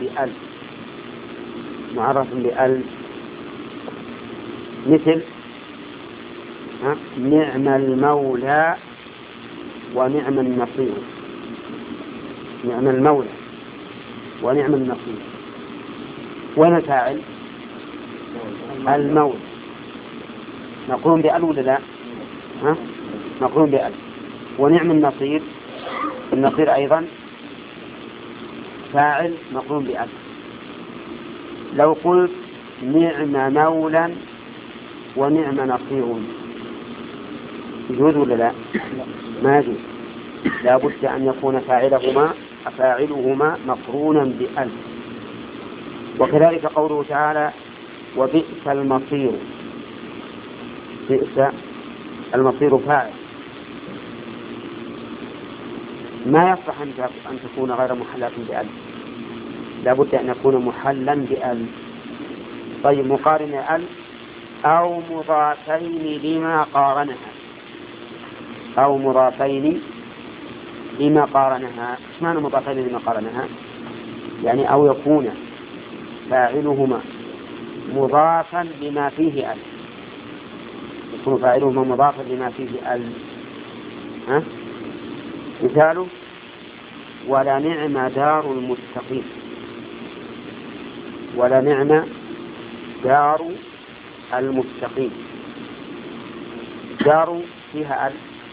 بأل، مثل نعم المولى ونعم النصير. نعم المولى ونعم النصير. وين الفاعل؟ المولى. نقول بأل ولا لا؟ نقول بأل. ونعم النصير، النصير أيضا فاعل مقرون بأل. لو قلت نعم مولا ونعم نصير يجوز ولا لا؟ ما يجوز، لا بد أن يكون فاعلهما مقرونا بأل. وكذلك قوله تعالى وبئس المصير. بئس المصير فاعل، ما يصح أن تكون غير محلة بأل، لا بد أن يكون محلا بأل. طيب مقارن أل أو مضافين لما قارنها، أو مضافين لما قارنها. إيش معنى مضافين لما قرنها؟ يعني أو يكون فاعلهما مضافا لما فيه أل، يكون فاعلهما مضافا لما فيه أل. مثاله ولا نعم دار المتقين، ولا نعم دار المتقين. دار فيها أل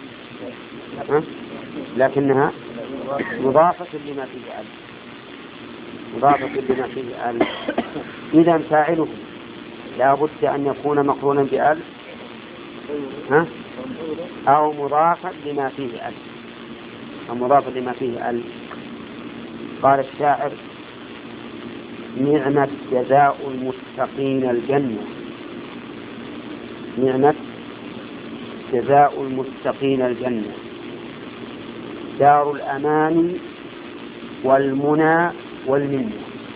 لكنها مضافة لما فيه أل، مضافة لما فيه أل. إذا فاعله لا بد أن يكون مقرونا بأل أو مضافا لما فيه أل، أو مضافا لما فيه أل. قال الشاعر نعمت جزاء المتقين الجنة، نعمت جزاء المتقين الجنة، دار الأمان والمنى والمنة.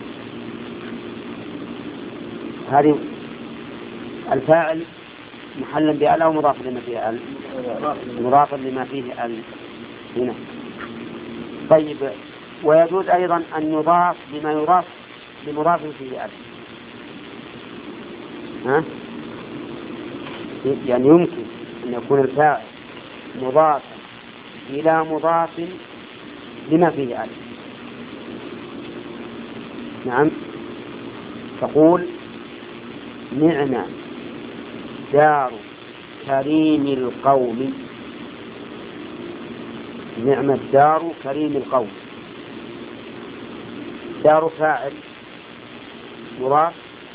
هذه الفاعل محلا بأل أو مضاف لما فيه أل؟ مضافا لما فيه أل هنا. طيب، ويجوز أيضا أن يضاف لما يضاف لمضاف فيه أل. يعني يمكن أن يكون الفاعل مضافا إلى مضاف لما فيه أل. نعم، تقول نعم دار كريم القوم، نعم الدار كريم القوم. دار فاعل مضاف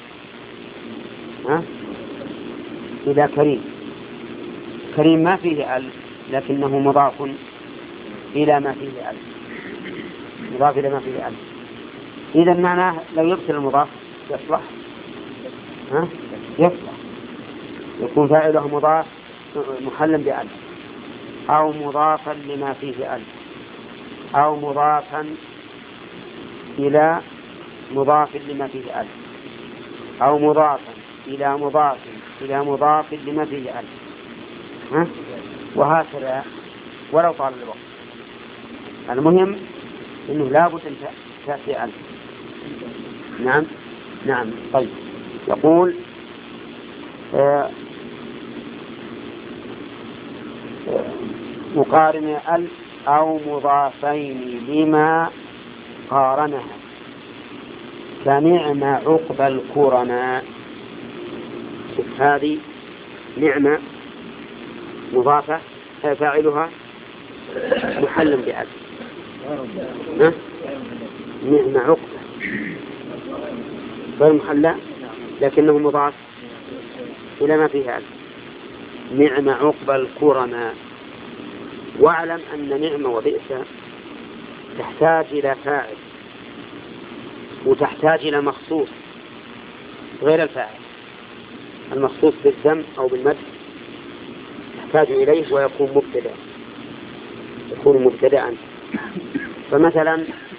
إلى كريم، كريم ما فيه أل لكنه مضاف إلى ما فيه أل، مضاف إلى ما فيه أل. إذا معناه لو يبطل المضاف يصلح، يصلح يكون فاعله مضاف محلا بأل أو مضافا لما فيه أل أو مضافا إلى مضاف لما فيه أل أو مضافا إلى مضاف إلى مضاف لما فيه أل، وهكذا ولو طال الوقت. المهم إنه لا بد أن تأتي أل. نعم نعم. طيب، يقول مقارن أل أو مضافين لما قارنها كنعم عقبى الكرماء. هذه نعمة مضافة فاعلها محل بأل، نعم عقبى غير محلى لكنه مضاف إلى ما فيها أل، نعم عقبى الكرماء. واعلم أن نعمة وبئس تحتاج إلى فاعل وتحتاج إلى مخصوص غير الفاعل. المخصوص بالذم أو بالمدح تحتاج إليه ويكون مبتدأ، يكون مبتدأ. فمثلا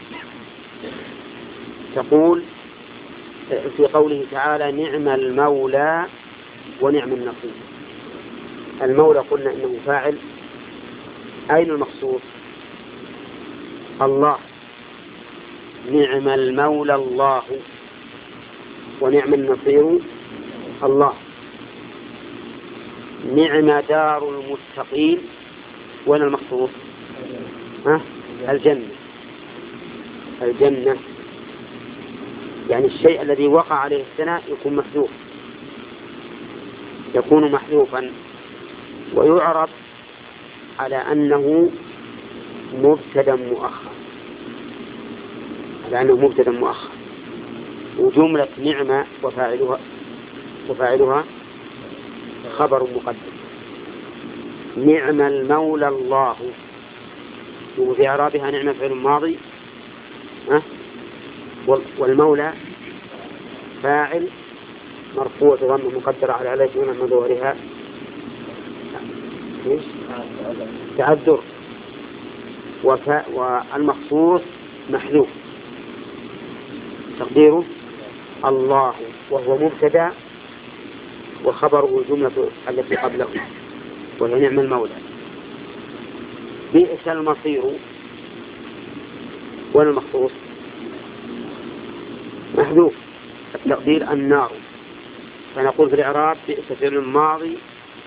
تقول في قوله تعالى نعم المولى ونعم النصير. المولى قلنا إنه فاعل، أين المخصوص؟ الله، نعم المولى الله ونعم النصير الله. نعم دار المتقين وين المخصوص؟ الجنة، الجنة. يعني الشيء الذي وقع عليه الثناء يكون محذوف، يكون محذوفا ويعرف على أنه مبتدأ مؤخر، على أنه مبتدأ مؤخر. وجملة نعمة وفاعلها خبر مقدم. نعم المولى الله، وفي إعرابها نعمة فعل ماضي، والمولى فاعل مرفوع بضمة مقدرة على عليه من ظهورها تعذر، والمخصوص محذوف تقديره الله، وهو مبتدأ وخبره الجملة التي قبله وهي نعم المولى. بئس المصير ولا المخصوص؟ محذوف. التقدير النار. فنقول في الإعراب بئس فعل الماضي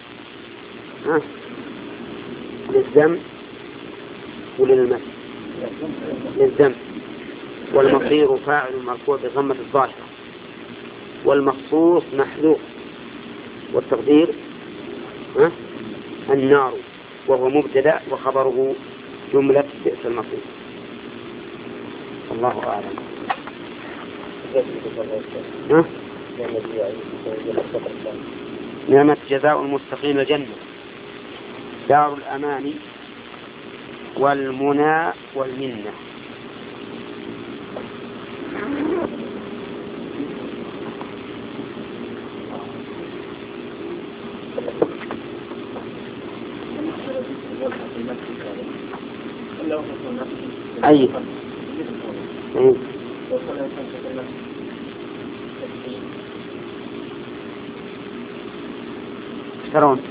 للذم وللمس للذم، والمصير فاعل مرفوع بضمة الظاهرة، والمخصوص محذوف، والتقدير النار، وهو مبتدأ وخبره جملة بئس المصير. الله أعلم. نعمة جزاء المستقيم الجنة، دار الأمان والمنى والمنة. أي ترون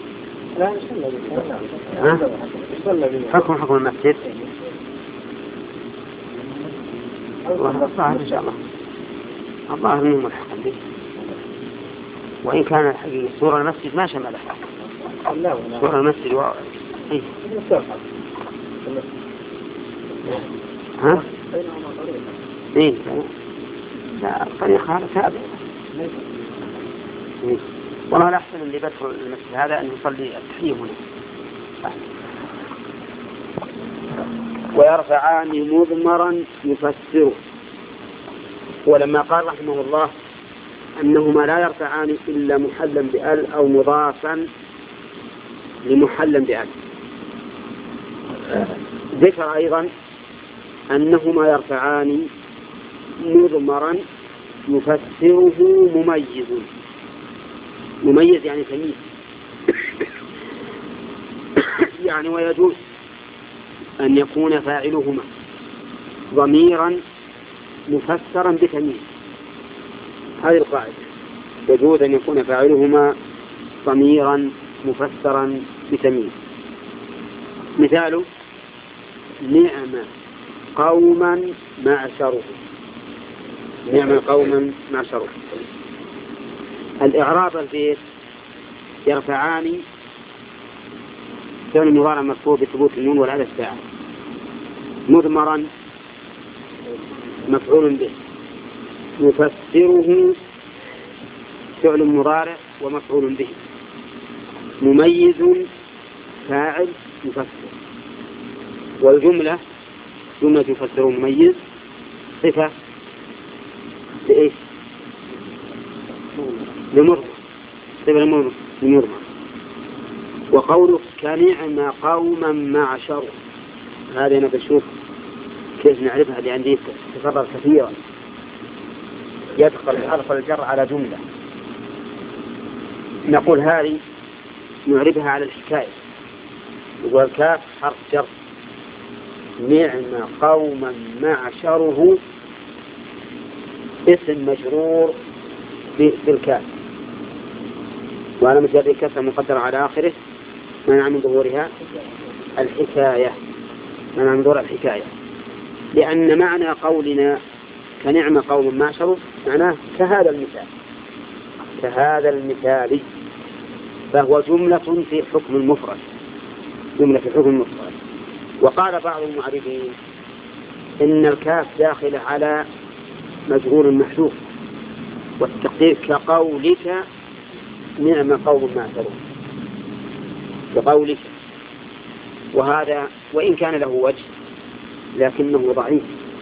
حكم المسجد الظاهر إن شاء الله، الظاهر منه ملحق به، وإن كان الحقيقة صورة المسجد ما شملها صورة المسجد إيه؟ ها؟ إيه؟ لا الطريق هذا ثابت. إيه؟ والله الأحسن اللي بدخل المسجد هذا أن يصلي التحية هنا. ويرفعان مضمرا يفسره. ولما قال رحمه الله أنهما لا يرفعان إلا محلا بأل أو مضافا لمحلا بأل، ذكر أيضا أنهما يرفعان مضمرا يفسره مميز. مميز يعني تمييز يعني ويجوز أن يكون فاعلهما ضميرا مفسرا بتمييز. هذه القاعدة، يجوز أن يكون فاعلهما ضميرا مفسرا بتمييز. مثاله نعم قوما معشره، نعم قوما معشره. الإعراب البيت يرفعان فعل مضارع مرفوع بثبوت النون والألف فاعل، مضمرا مفعول به، يفسره فعل مضارع ومفعول به، مميز فاعل يفسر. والجملة جملة يفسر مميز صفة لإيش؟ لمرمى، صفة لمرمى. وقوله كنعم قوما معشر، هذه أنا بشوف كيف نعرفها، لأن دي تكرر كثيرا. يدخل حرف الجر على جملة، نقول هذه نعرفها على الحكاية. يقول الكاف حرف جر، نعم قوما معشره اسم مجرور بالكاف، وعلى مجرد كسر مقدر على آخره منع من ظهورها الحكاية، منع من ظهور الحكاية، لأن معنى قولنا كنعم قوم معشره معناه كهذا المثال، كهذا المثال، فهو جملة في حكم المفرد، جملة في حكم المفرد. وقال بعض المعربين إن الكاف داخل على مجرور محذوف، والتقدير كقولك نعم قوم معشره، كقولك. وهذا وإن كان له وجه لكنه ضعيف،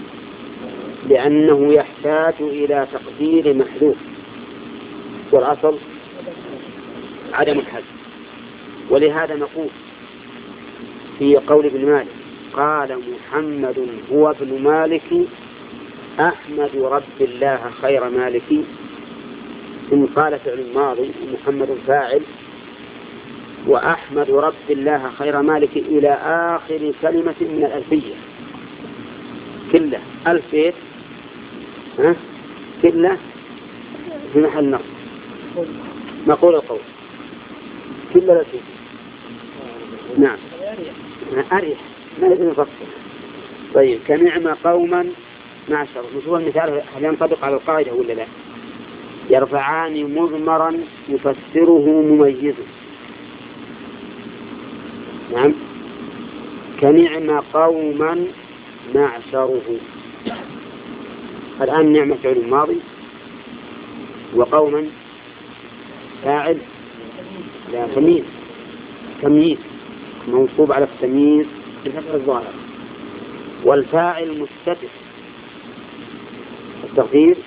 لأنه يحتاج إلى تقدير محذوف، والأصل عدم الحذف. ولهذا نقول في قول ابن مالك قال محمد هو ابن مالك أحمد رب الله خير مالك، إن قال فعل ماضي محمد فاعل وأحمد رب الله خير مالك إلى آخر كلمة من الألفية، كله ألف بيت كله في محل نصب، نقول القول كله الألفية. نعم أريح، ما لازم نفصل، طيب كنعم قوما معشر، نشوف المثال هل ينطبق على القاعدة ولا لا. يرفعان مضمرا يفسره مميز. نعم كنعم قوما معشره. الآن نعمة فعل الماضي وقوما فاعل لا تمييز منصوب على التمييز بفتح الظاهر، والفاعل مستتر التقدير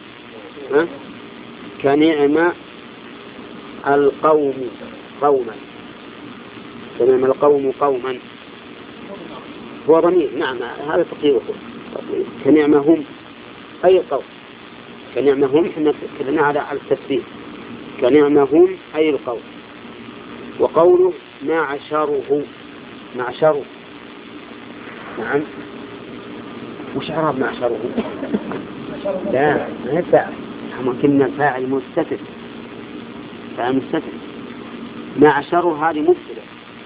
كنعم القوم قوما. كنعم القوم قوما هو ضمير. نعم هذا تقديره. كنعمهم أي قوم. كنعمهم احنا تكلمنا على التسبيح. كنعمهم أي القوم. وقوله معشره معشره. نعم وش إعراب معشره؟ لا ما هي فاعل، ممكن الفاعل مستتر. فاعل مستتر. معشره هذه مبتدأ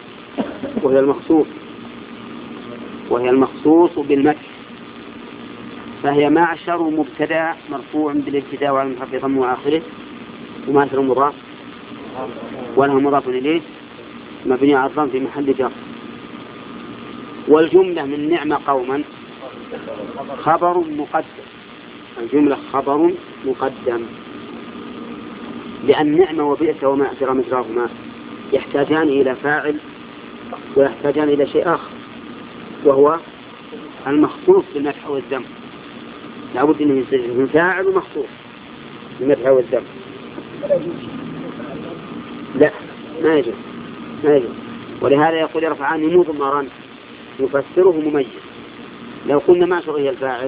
وهي المخصوص بالمدح، فهي معشر مبتدأ مرفوع بالابتداء وعلى المحقق ضم وآخره وماثل مضاف وله مضاف إليه مبني على الضم في محل جر. والجملة من نعم قوما خبر مقدم. الجملة خبر مقدم لأن نعمة وبئس وما أجرى مجراهما يحتاجان إلى فاعل ويحتاجان إلى شيء آخر وهو المخصوص بالمدح والذم. لابد أن يكون فاعل ومخصوص بالمدح والذم. لا ما يجوز ولهذا يقول يرفعان مضمرا يفسره مميز. لو قلنا ما شغل هي الفاعل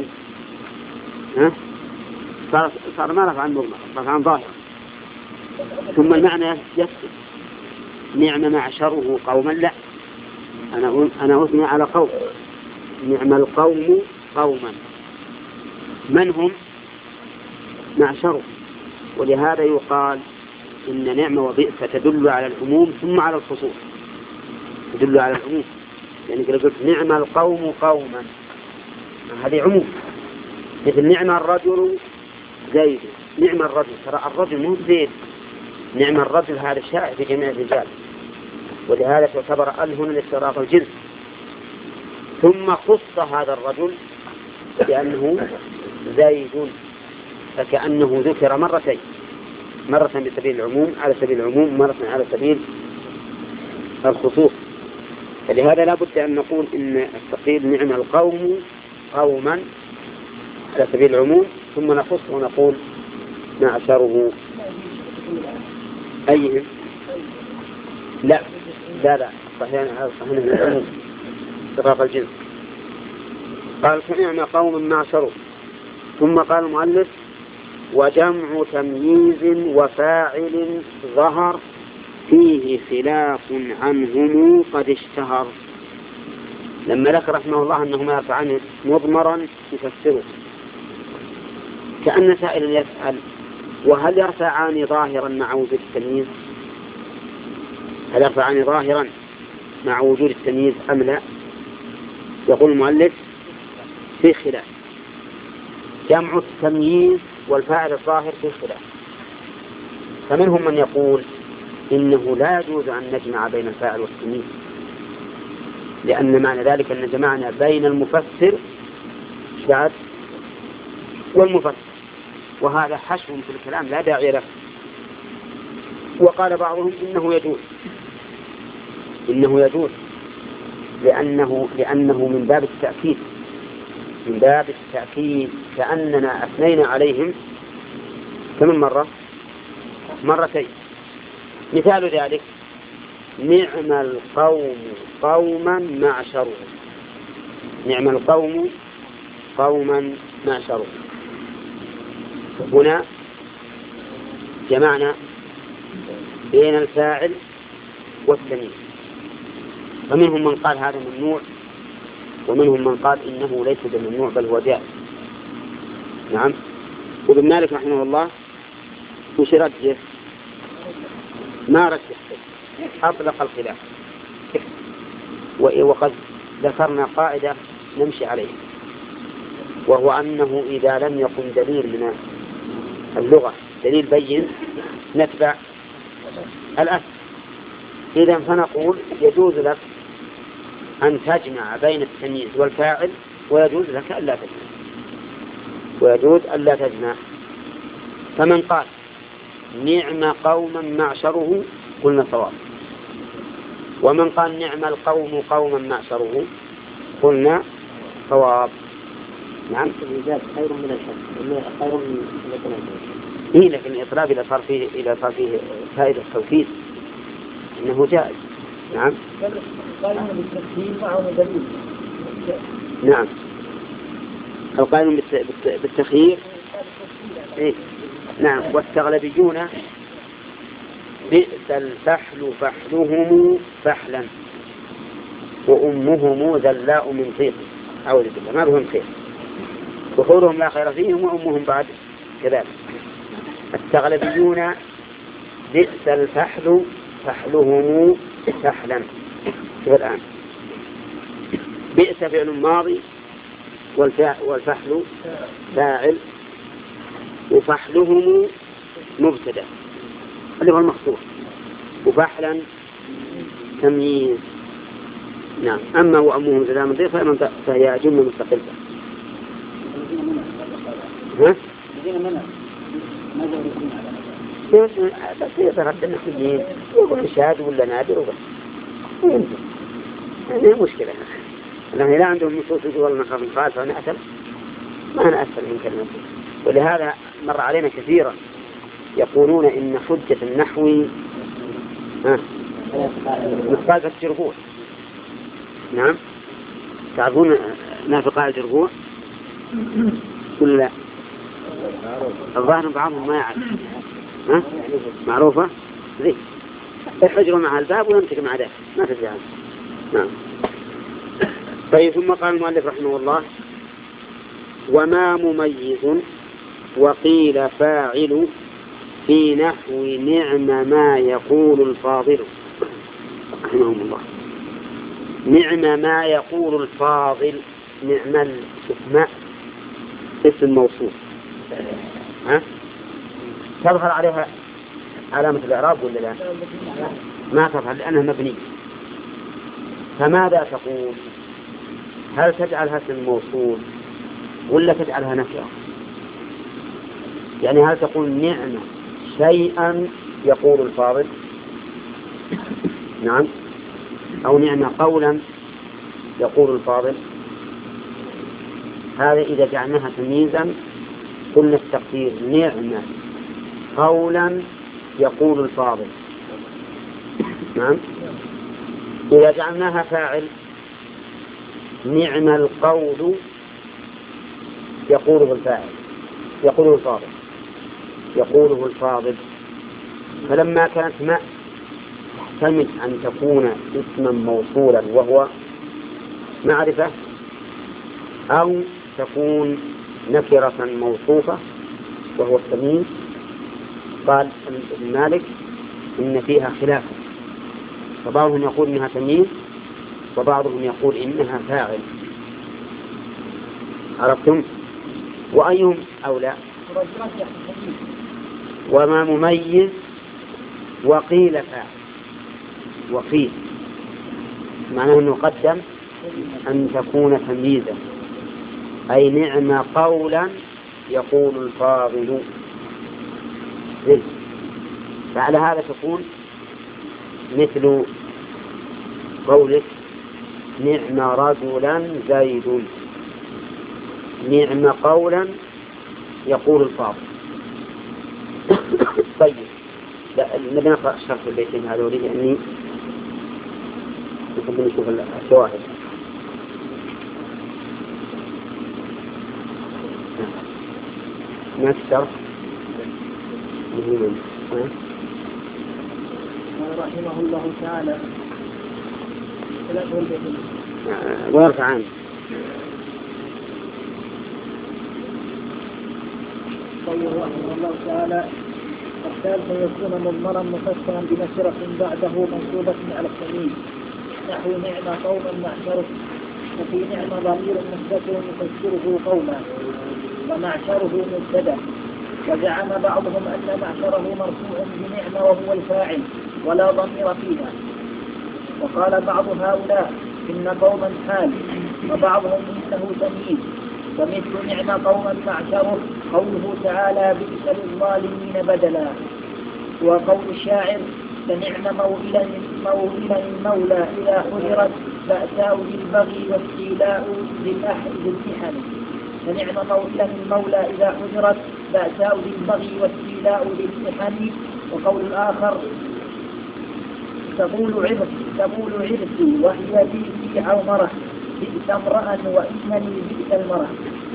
صار ما رفعان مضمر، رفعان ظاهر. ثم المعنى يفسد. نعم معشره قوما لا، أنا أثني على قوم. نعم القوم قوما من هم؟ معشره. ولهذا يقال إن نعمة وبئس تدل على العموم ثم على الخصوص. تدل على العموم يعني قلت نعم القوم قوما هذه عموم. مثل نعم الرجل زيد. نعم الرجل ترى الرجل مو زيد. نعم الرجل هذا شائع في جميع الرجال ولهذا تعتبر هنا لاستغراق الجنس. ثم خص هذا الرجل بأنه زيد فكأنه ذكر مرتين، مرة بسبيل العموم على سبيل العموم مرة على سبيل الخصوص. فلهذا لا بد أن نقول إن التقييد نعم القوم قوما على سبيل العموم ثم نخص ونقول معشره أيهم. لا صحيح من العموم استغراق الجنس. قال فنعم قوم معشره. ثم قال المؤلف وجمع تمييز وفاعل ظهر فيه خلاف عنهم قد اشتهر. لما ذكر رحمه الله أنهما يرفعان مضمرا يفسره كأن سائلا يسأل وهل يرفعان ظاهرا مع وجود التمييز؟ هل يرفعان ظاهرا مع وجود التمييز أم لا؟ يقول المؤلف في خلاف. جمع التمييز والفاعل الظاهر في خلاف. فمنهم من يقول إنه لا يجوز أن نجمع بين الفاعل والتمييز لأن معنى ذلك أن جمعنا بين المفسر والمفسر وهذا حشو في الكلام لا داعي له. وقال بعضهم إنه يجوز لأنه من باب التأكيد كأننا أثنينا عليهم كم مرتين. مثال ذلك نعم القوم قوما معشره. نعم القوم قوما معشره. هنا جمعنا بين الفاعل والتمييز. فمنهم من قال هذا ممنوع ومنهم من قال إنه ليس بممنوع بل هو جائز. نعم. وابن مالك رحمه الله وش رجح؟ ما رجح أطلق الخلاف. وقد ذكرنا قاعدة نمشي عليها وهو أنه إذا لم يكن دليل من اللغة دليل بين نتبع الأصل. إذا فنقول يجوز لك أن تجمع بين التمييز والفاعل، ويجوز لك ألا تجمع، ويجوز ألا تجمع. فمن قال نعم قوما معشره قلنا صواب، ومن قال نعم القوم قوما معشره قلنا صواب. نعم خير من الحد، خير من إيه، لكن الإطلاق إذا صار فيه فائدة التوكيد إنه جائز. نعم نعم القائل بالتخيير. إيه؟ نعم. والتغلبيون بئس الفحل فحلهم فحلا وأمهم ذلاء من طيق، أعوذ بالله ما بهم خير، دخولهم لا خير فيهم وأمهم بعد كذلك. التغلبيون بئس الفحل فحلهم فحلا. شوف الآن بئس فعل ماضي والفحل فاعل، وفحلهم مبتدأ اللي هو المخصوص، وفحلا تمييز. نعم. أما وأمهم ذلاء من طيق فهي جملة مستقلة. ها؟ بس يترد النحويين يقول شاذ ولا نادر وبس، يعني مشكلة لأنه لا عندهم نصوص يقول والله نخاف نخالف ونأثم، ما أنا أسهل من كلمة. ولهذا مر علينا كثيرا يقولون إن حجة النحو مثقال الجربوع. نعم تعرفون نافقاء الجربوع ولا لا؟ الظاهر بعضهم ما يعرف. معروفة ذي الحجر مع الباب ويمسك مع ذلك ما تدري عنه. نعم. طيب ثم قال المؤلف رحمه الله وما مميز وقيل فاعل في نحو نعم ما يقول الفاضل رحمهم الله. نعم ما يقول الفاضل، نعم الاسم اسم موصول تظهر عليها علامة الإعراب ولا لا؟ ما تظهر لأنها مبنية. فماذا تقول؟ هل تجعلها اسم موصول ولا تجعلها نكرة؟ يعني هل تقول نعم شيئا يقول الفاضل، نعم، أو نعم قولا يقول الفاضل؟ هذا إذا جعلناها تمييزا قلنا التقدير نعم قولا يقول الفاضل. نعم. إذا جعلناها فاعل نعم القول يقوله الفاعل يقوله الفاضل يقوله الفاضل. فلما كانت ما تحتمل أن تكون اسما موصولا وهو معرفة، أو تكون نكرة موصوفة وهو التمييز، قال ابن مالك إن فيها خلافا، فبعضهم يقول إنها تمييز وبعضهم يقول إنها فاعل. عرفتم؟ وأيهم أولى؟ وما مميز وقيل فاعل. وقيل معناه أنه قدم أن تكون تمييزا، أي نعم قولا يقول الفاضل. فعلى هذا تكون مثل قولك نعم رجلا زيد، نعم قولا يقول الفاضل. طيب نبي نقرأ شرح البيتين هذولي لأني نحب نشوف الشواهد. ما الشرح رحمه الله تعالى ويرفع عنه. قوله رحمه الله تعالى الثالث يكون مضمرا مفسرا بنكرة بعده منصوبة على التمييز نحو نعم قوما معشره وفي نعم ضمير مستتر يفسره قوما ومعشره مبتدأ. وزعم بعضهم أن معشره مرفوع بنعمة وهو الفاعل ولا ضمير فيها. وقال بعض هؤلاء إن قوما حال، وبعضهم إنه تمييز. ومثل نعم قوما معشره قوله تعالى بئس للظالمين بدلا. وقول الشاعر فنعم موئلا المولى إذا حضرت بأساء بالبغي واستيلاء بالمحن. فنعم موئلا المولى إذا حضرت بأساء بالبغي واستيلاء بالمحن. وقول الآخر تقول عرسي وهي في عمره بئس امرأ وإنني بئس المرأة.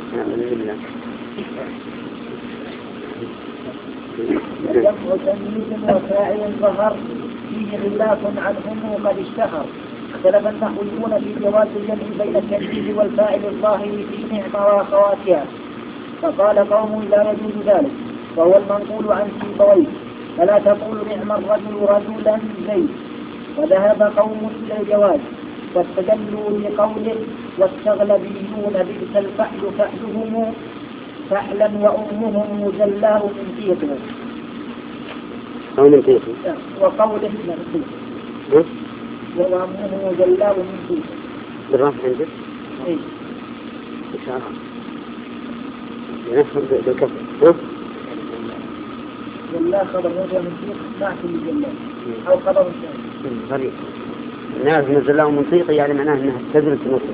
جمع تمييز وفاعل ظهر فيه غلاف عنهم قد اشتهر. اختلف النحويون في جواز الجمع بين التمييز والفاعل الظاهر في نعمة وأخواتها، فقال قوم لا يجوز ذلك، وهو المنقول عن سيبويه، فلا تقول نعم الرجل رجلا زيد. وذهب قوم إلى الجواز واستدلوا بقوله والتغلبيون بئس الفحل فحلهم فحلا وأمهم مجلاه من فيهم. أو من فيهم. وقوله من فيهم. وأمهم مجلاه من فيهم. بالرفع عندك؟ إيه. إشارة. ينفذ بالكفر. جلاه خبر رجل من فيهم نعت لجلاه أو خبر ثاني. غريب. نعرف نزل له منطيقي يعني معناه أنها تدرس نصف.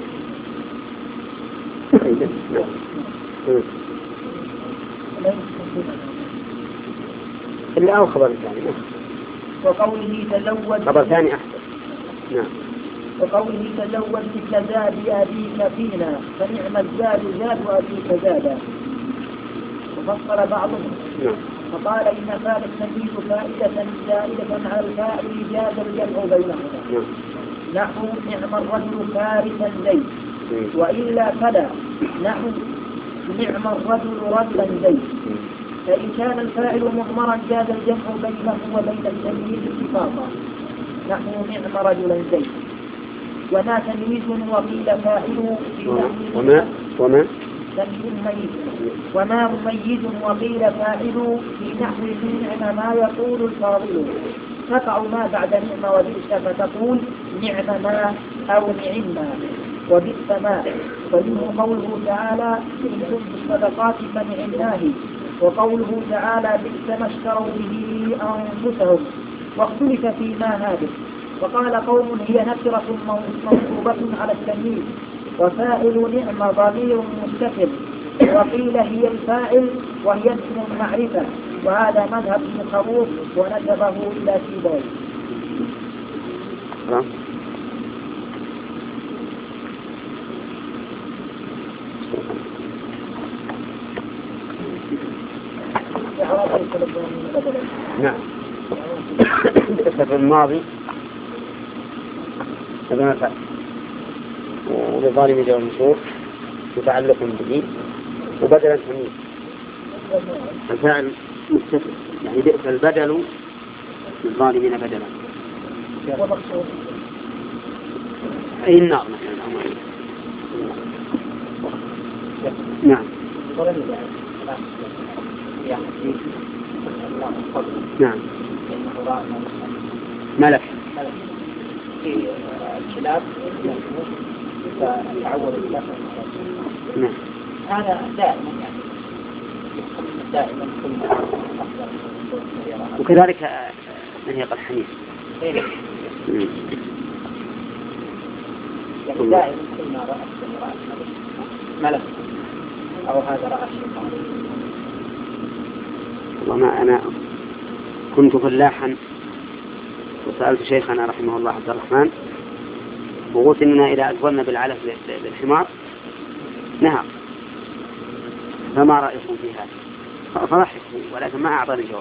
اللي أو خبر ثاني. وقوله تزود خبر ثاني أحسن. نعم. وقوله تزود مثل زاد أبيك فينا فنعم الزاد زاد أبيك زادا. وفصل بعضهم. نعم. فقال إن فعل التمييز فائدة زائدة على الفاعل جاز الجمع بينهما. نحو نعم الرجل فارسا زيد، وإلا فلا نحو نعم الرجل رجلا زيد. فإن كان الفاعل مضمرا جاز الجمع بينه وبين التمييز اتفاقا، نحو نعم رجلا زيد. وما تمييز وقيل فاعل في وما مميز وما مميز وقيل فاعل في نحو نعم ما يقول الفاضل. تقع ما بعد نعم وبئس فتقول نعم ما أو نعم وبئس ما. ومنه قوله تعالى إن تبدوا الصدقات فنعماه، وقوله تعالى بئس ما اشتروا به أنفسهم. واختلف فيما هذا، وقال قوم هي نكرة منصوبة على التمييز وفاعل نعم ضمير مستتر، وقيل هي الفاعل وهي اسم المعرفة، وهذا مذهب ابن خروف ونسبه إلى سيبويه. نعم. في الماضي ابن فعل ولظالم جو المشهور متعلق به وبدلا تمييز. الفاعل مستتر يعني بئس البدل للظالمين بدلا. أي النار مثلا. نعم. نعم. ملك في الكلاب فيعود الكلاب. نعم. هذا دائما يعني دائما وكذلك منهيق الحنيف. يعني دائما كلما رأت ملك أو هذا رأى الشيطان. والله ما أنا كنت فلاحا وسألت شيخنا رحمه الله عبد الرحمن وقلت إننا إذا أدخلنا بالعلف للحمار نهر، فما رأيكم في هذا؟ فضحكوا ولكن ما أعطاني جواب.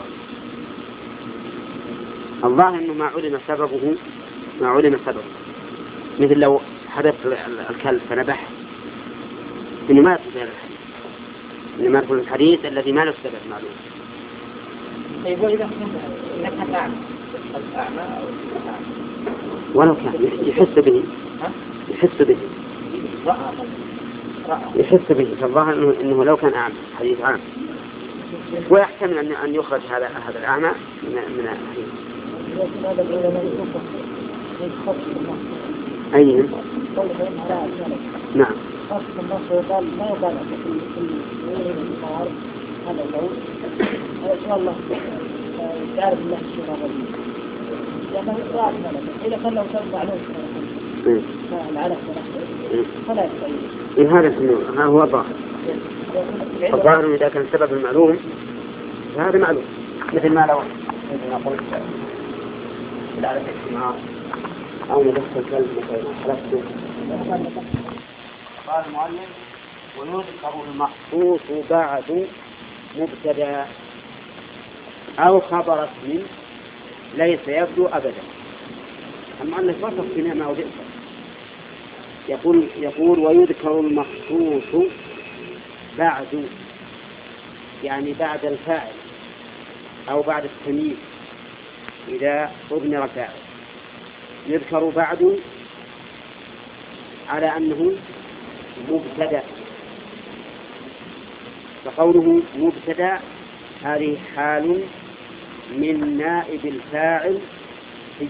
الظاهر إنه ما علم سببه مثل لو حدث الكلب فنبح إنه ما يدخل في هذا الحديث، إنما يدخل الحديث الذي ما له سبب معلوم. يقول إذا كنت أعمى ولو كان يحس به يحس به. فالظاهر إنه لو كان أعمى، حديث عام، ويحتمل أن يخرج هذا الأعمى من الحديث. أي نعم. ما يقال هذا القول إن شاء الله يعرف الله الشيء هذا لأنه إقرار ملك إذا كان له سبب معلوم العلف فلا يستطيع. هذا هو الظاهر إذا كان السبب المعلوم فهذا معلوم، مثل ما لو نقول العلف الاجتماع أو ندخل كلب مثلا حلفته. قال المؤلف ويذكر المخصوص بعد مبتدأ أو خبر اسم ليس يبدو أبدا. المؤلف وصف في نعمة وبئس، يقول ويذكر المخصوص بعد، يعني بعد الفاعل أو بعد التمييز إذا أضمر الفاعل، يذكر بعد على أنه مبتدأ. فقوله مبتدأ هذه حال من نائب الفاعل في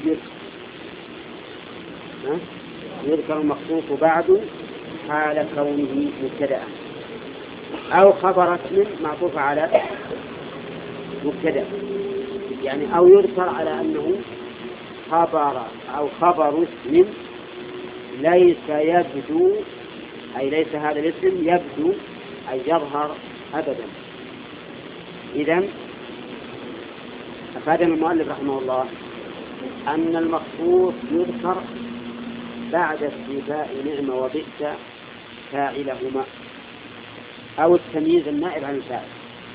يذكر المخصوص بعد حال كونه مبتدأ، أو خبر اسم معطوف على مبتدأ، يعني أو يذكر على أنه خبر أو خبر اسم ليس يبدو، أي ليس هذا الاسم يبدو أي يظهر أبدا. إذن أفادنا المؤلف رحمه الله أن المخصوص يذكر بعد استيفاء نعمة وبئس فاعلهما أو التمييز النائب عن الفاعل.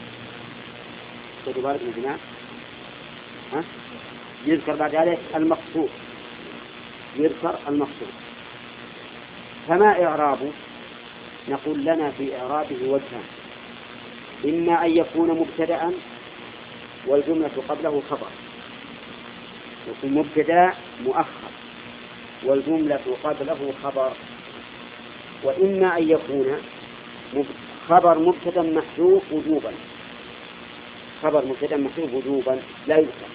خذوا بالكم من هنا، يذكر بعد ذلك المخصوص، يذكر المخصوص. فما إعرابه؟ نقول لنا في إعرابه وجهان: إما أن يكون مبتدأ والجملة قبله خبر، يكون مبتدأ مؤخر والجملة قبله خبر، وإما أن يكون خبر مبتدأ محذوف وجوبا، خبر مبتدأ محذوف وجوبا لا يذكر.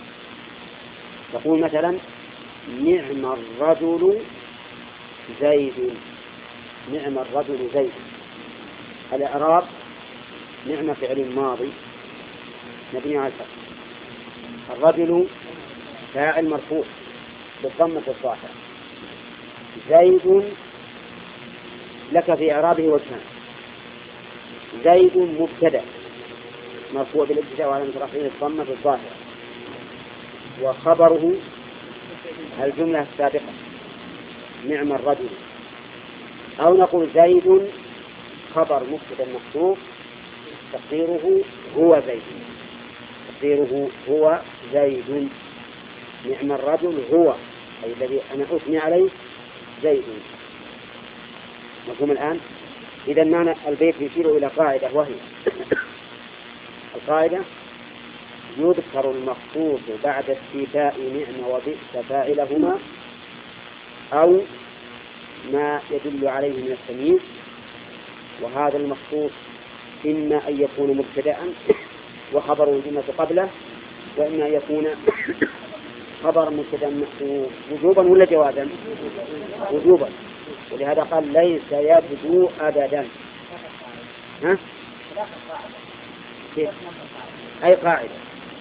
تقول مثلا نعم الرجل زيد، نعم الرجل زيد. الإعراب نعم فعل ماضي مبني على الفتح، الرجل فاعل مرفوع بالضمة الظاهرة، زيد لك في إعرابه وجهان: زيد مبتدأ مرفوع بالابتداء وعلامة رفعه الضمة الظاهرة، وخبره الجملة السابقة نعم الرجل. أو نقول زيد خبر مبتدأ محذوف تقديره هو زيد، تقديره هو زيد، نعم الرجل هو أي الذي أنا أثني عليه زيد. مفهوم الآن؟ إذا معنى البيت يشير إلى قاعدة، وهي القاعدة يذكر المخصوص بعد استيفاء نعم وبئس فاعلهما أو ما يدل عليه من التمييز. وهذا المخصوص إما أن يكون مبتدأ وخبر الجملة قبله، وإما أن يكون خبر مبتدأ محذوف وجوبا ولا جوازا؟ وجوبا، ولهذا قال ليس يبدو أبدا. ها؟ أي قاعدة؟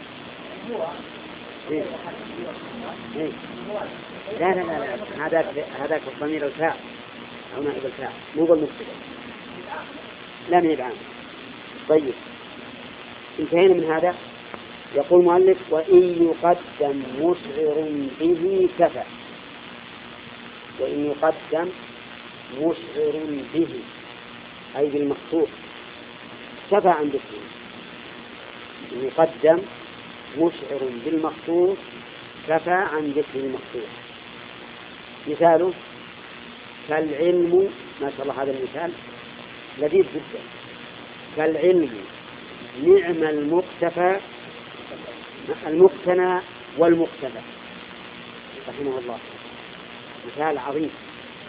إيه؟ إيه؟ لا لا لا لا، هذاك الضمير الفاعل أو نائب الفاعل مو بالمبتدأ، لا من العام. طيب انتهينا من هذا. يقول المؤلف وإن يقدم مشعر به كفى، وإن يقدم مشعر به أي بالمخصوص كفى عن ذكره. إن يقدم مشعر بالمخصوص كفى عن ذكر المخصوص. مثاله كالعلم، ما شاء الله هذا المثال لذيذ جدا. كالعلم نعم المقتفى المقتنى والمقتفى، رحمه الله، مثال عظيم.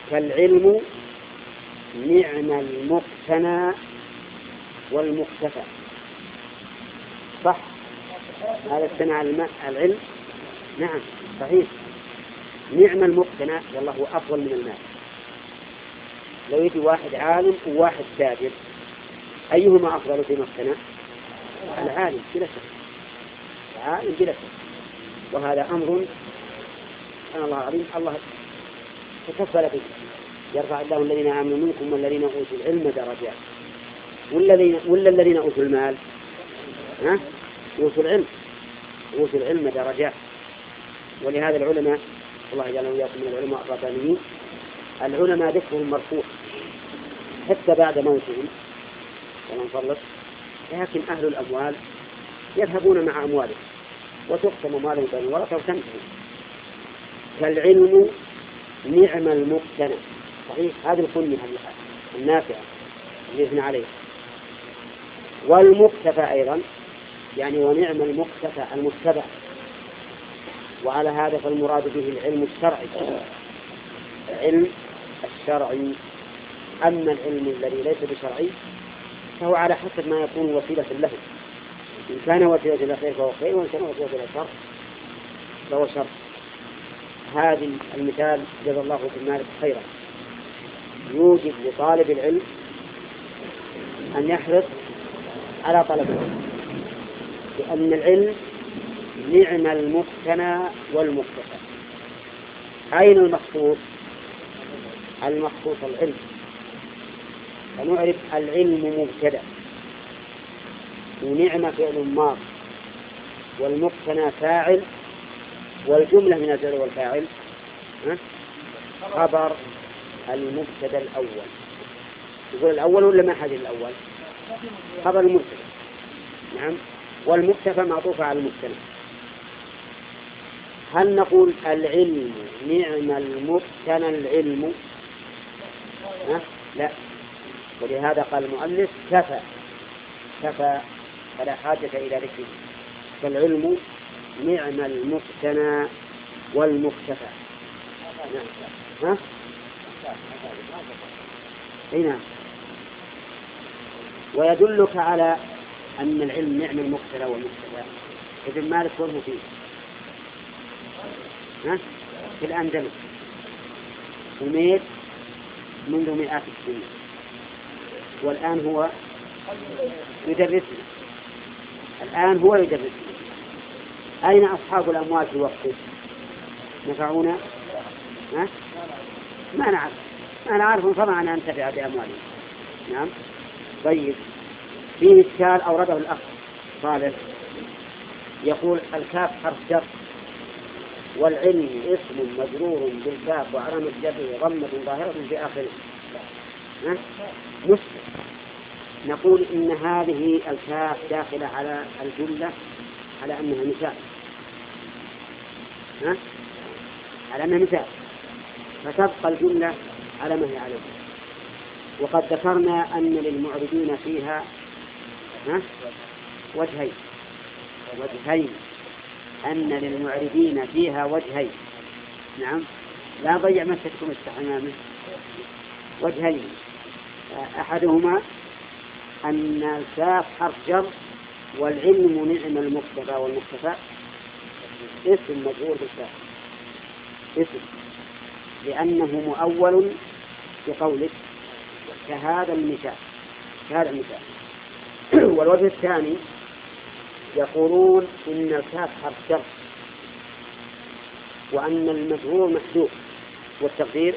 فالعلم نعم المقتنى والمقتفى. صح؟ هذا اقتنع العلم. نعم صحيح. نعم المقتنى والله هو أفضل من المال. لو يجي واحد عالم وواحد تاجر أيهما أفضل فيما اقتنى؟ العالم بلا شك، العالم بلا شك. وهذا أمر سبحان الله العظيم الله تكفل به. يرفع الله الذين آمنوا منكم والذين أوتوا العلم درجات. ولا الذين أوتوا المال أوتوا العلم درجات. ولهذا العلماء الله يجعلنا وإياكم من العلماء الربانيين العلماء ذكرهم مرفوع حتى بعد موتهم ومن فضلت. لكن أهل الأموال يذهبون مع أموالهم وتقسم أموالهم بين الورثة وتنتهي. فالعلم نعم المقتنى. صحيح هذه الكلمة النافعة اللي يثنى عليها. والمقتفى أيضا يعني ونعم المقتفى المتبع. وعلى هذا فالمراد به العلم الشرعي. العلم الشرعي. أما العلم الذي ليس بشرعي فهو على حسب ما يكون وسيلة له. إن كان وسيلة إلى خير فهو خير، وإن كان وسيلة إلى شر فهو شر. هذا المثال جزا الله في مالك خيرا يوجب لطالب العلم أن يحرص على طلبه، لأن العلم نعم المقتنى والمقتفى. أين المخصوص؟ المخصوص العلم. فنعرف العلم مبتدأ ونعم فعل ماض والمقتنى فاعل والجملة من الفعل والفاعل خبر المبتدأ الأول. يقول الأول ولا ما حاجة الأول؟ خبر المبتدأ. نعم. والمقتفى معطوف على المبتدأ. هل نقول العلم نعم المقتنى العلم؟ لا. ولهذا قال المؤلف كفى فلا حاجة إلى ذكره. فالعلم نعم المقتنى والمقتفى. نعم. نعم. ويدلك على أن العلم نعم المقتنى والمقتفى ابن مالك وهو فيه في الأندلس وميت منذ مئات السنين، والآن هو يدرسنا. أين أصحاب الأموال في وقته؟ نفعونا؟ ما نعرف. أنا عارف طبعا أن أنتفع بأموالهم. نعم. طيب فيه إشكال أورده الأخ صالح يقول الكاف حرف جر والعلم اسم مجرور بالكاف وعلامة جره ضمة ظاهرة في آخره. مشكل. نقول إن هذه الكاف داخلة على الجملة على أنها مثال. على أنها مثال فتبقى الجملة على ما هي عليه. وقد ذكرنا أن للمعربين فيها وجهين. أن للمعربين فيها وجهين. نعم. لا ضيع مسكتكم استحمامه. وجهين أحدهما أن الكاف حرف جر والعلم نعم المقتفى والمقتفى اسم مجرور بالكاف اسم لأنه مؤول بقولك كهذا المثال. والوجه الثاني يقولون إن الكاف حرف جر وأن المجرور محذوف والتقدير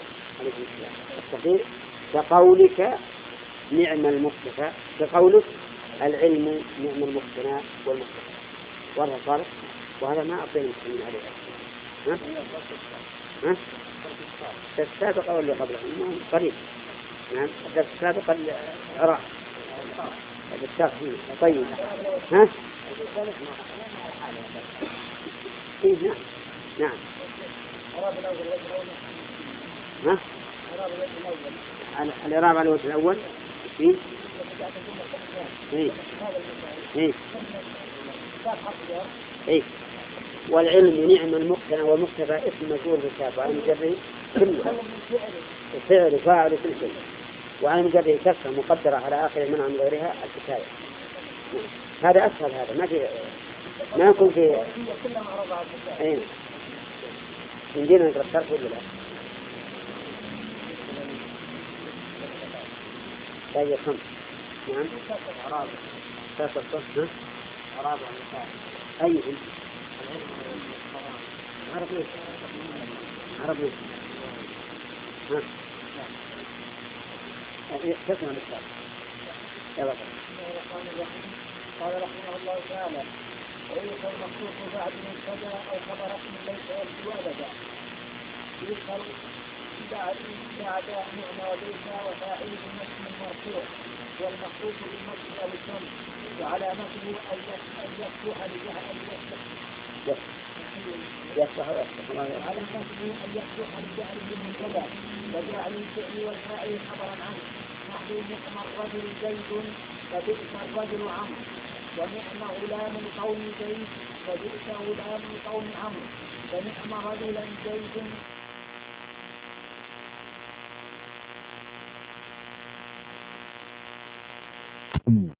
كقولك نعم المقتفى كقولك العلم نعم المقتنى والمقتفى. وهذا صالح وهذا ما أعطينا المسلمين عليه. السابق أو اللي قبله قريب. نعم. السابق العراق التاخير. طيب إيه نعم. الإعراب على الوجه الأول والعلم نعم المقتنى والمقتفى اسم مجرور بالكاف وعلى جره كله فعل فاعل كل شيء، وعن مجرد كسر مقدرة على آخر منع من غيرها الحكاية. هذا أسهل، هذا ما يكون في أين نجينا نقرأ الشرح ولا لا؟ باقي 5. نعم. كسر صح. أراد أي عرف ليش؟ عرف ليش؟ تسمع بالكتاب. يلا. قال رحمه الله تعالى: ويذكر المخصوص بعد مبتدا او خبر اسم ليس يبدو ابدا. يذكر بعد نعمة وليس وفاعل اسم مرفوع، والمخصوص بالنصب او الشمس، وعلامته ان يفتح لجهل بالمنتدى، وجعل الفعل والفاعل خبرا عنه، نحو نعم الرجل زيد فبئس الرجل عمرو، ونعم غلام القوم زيد فبئس غلام القوم عمرو، ونعم رجلا زيد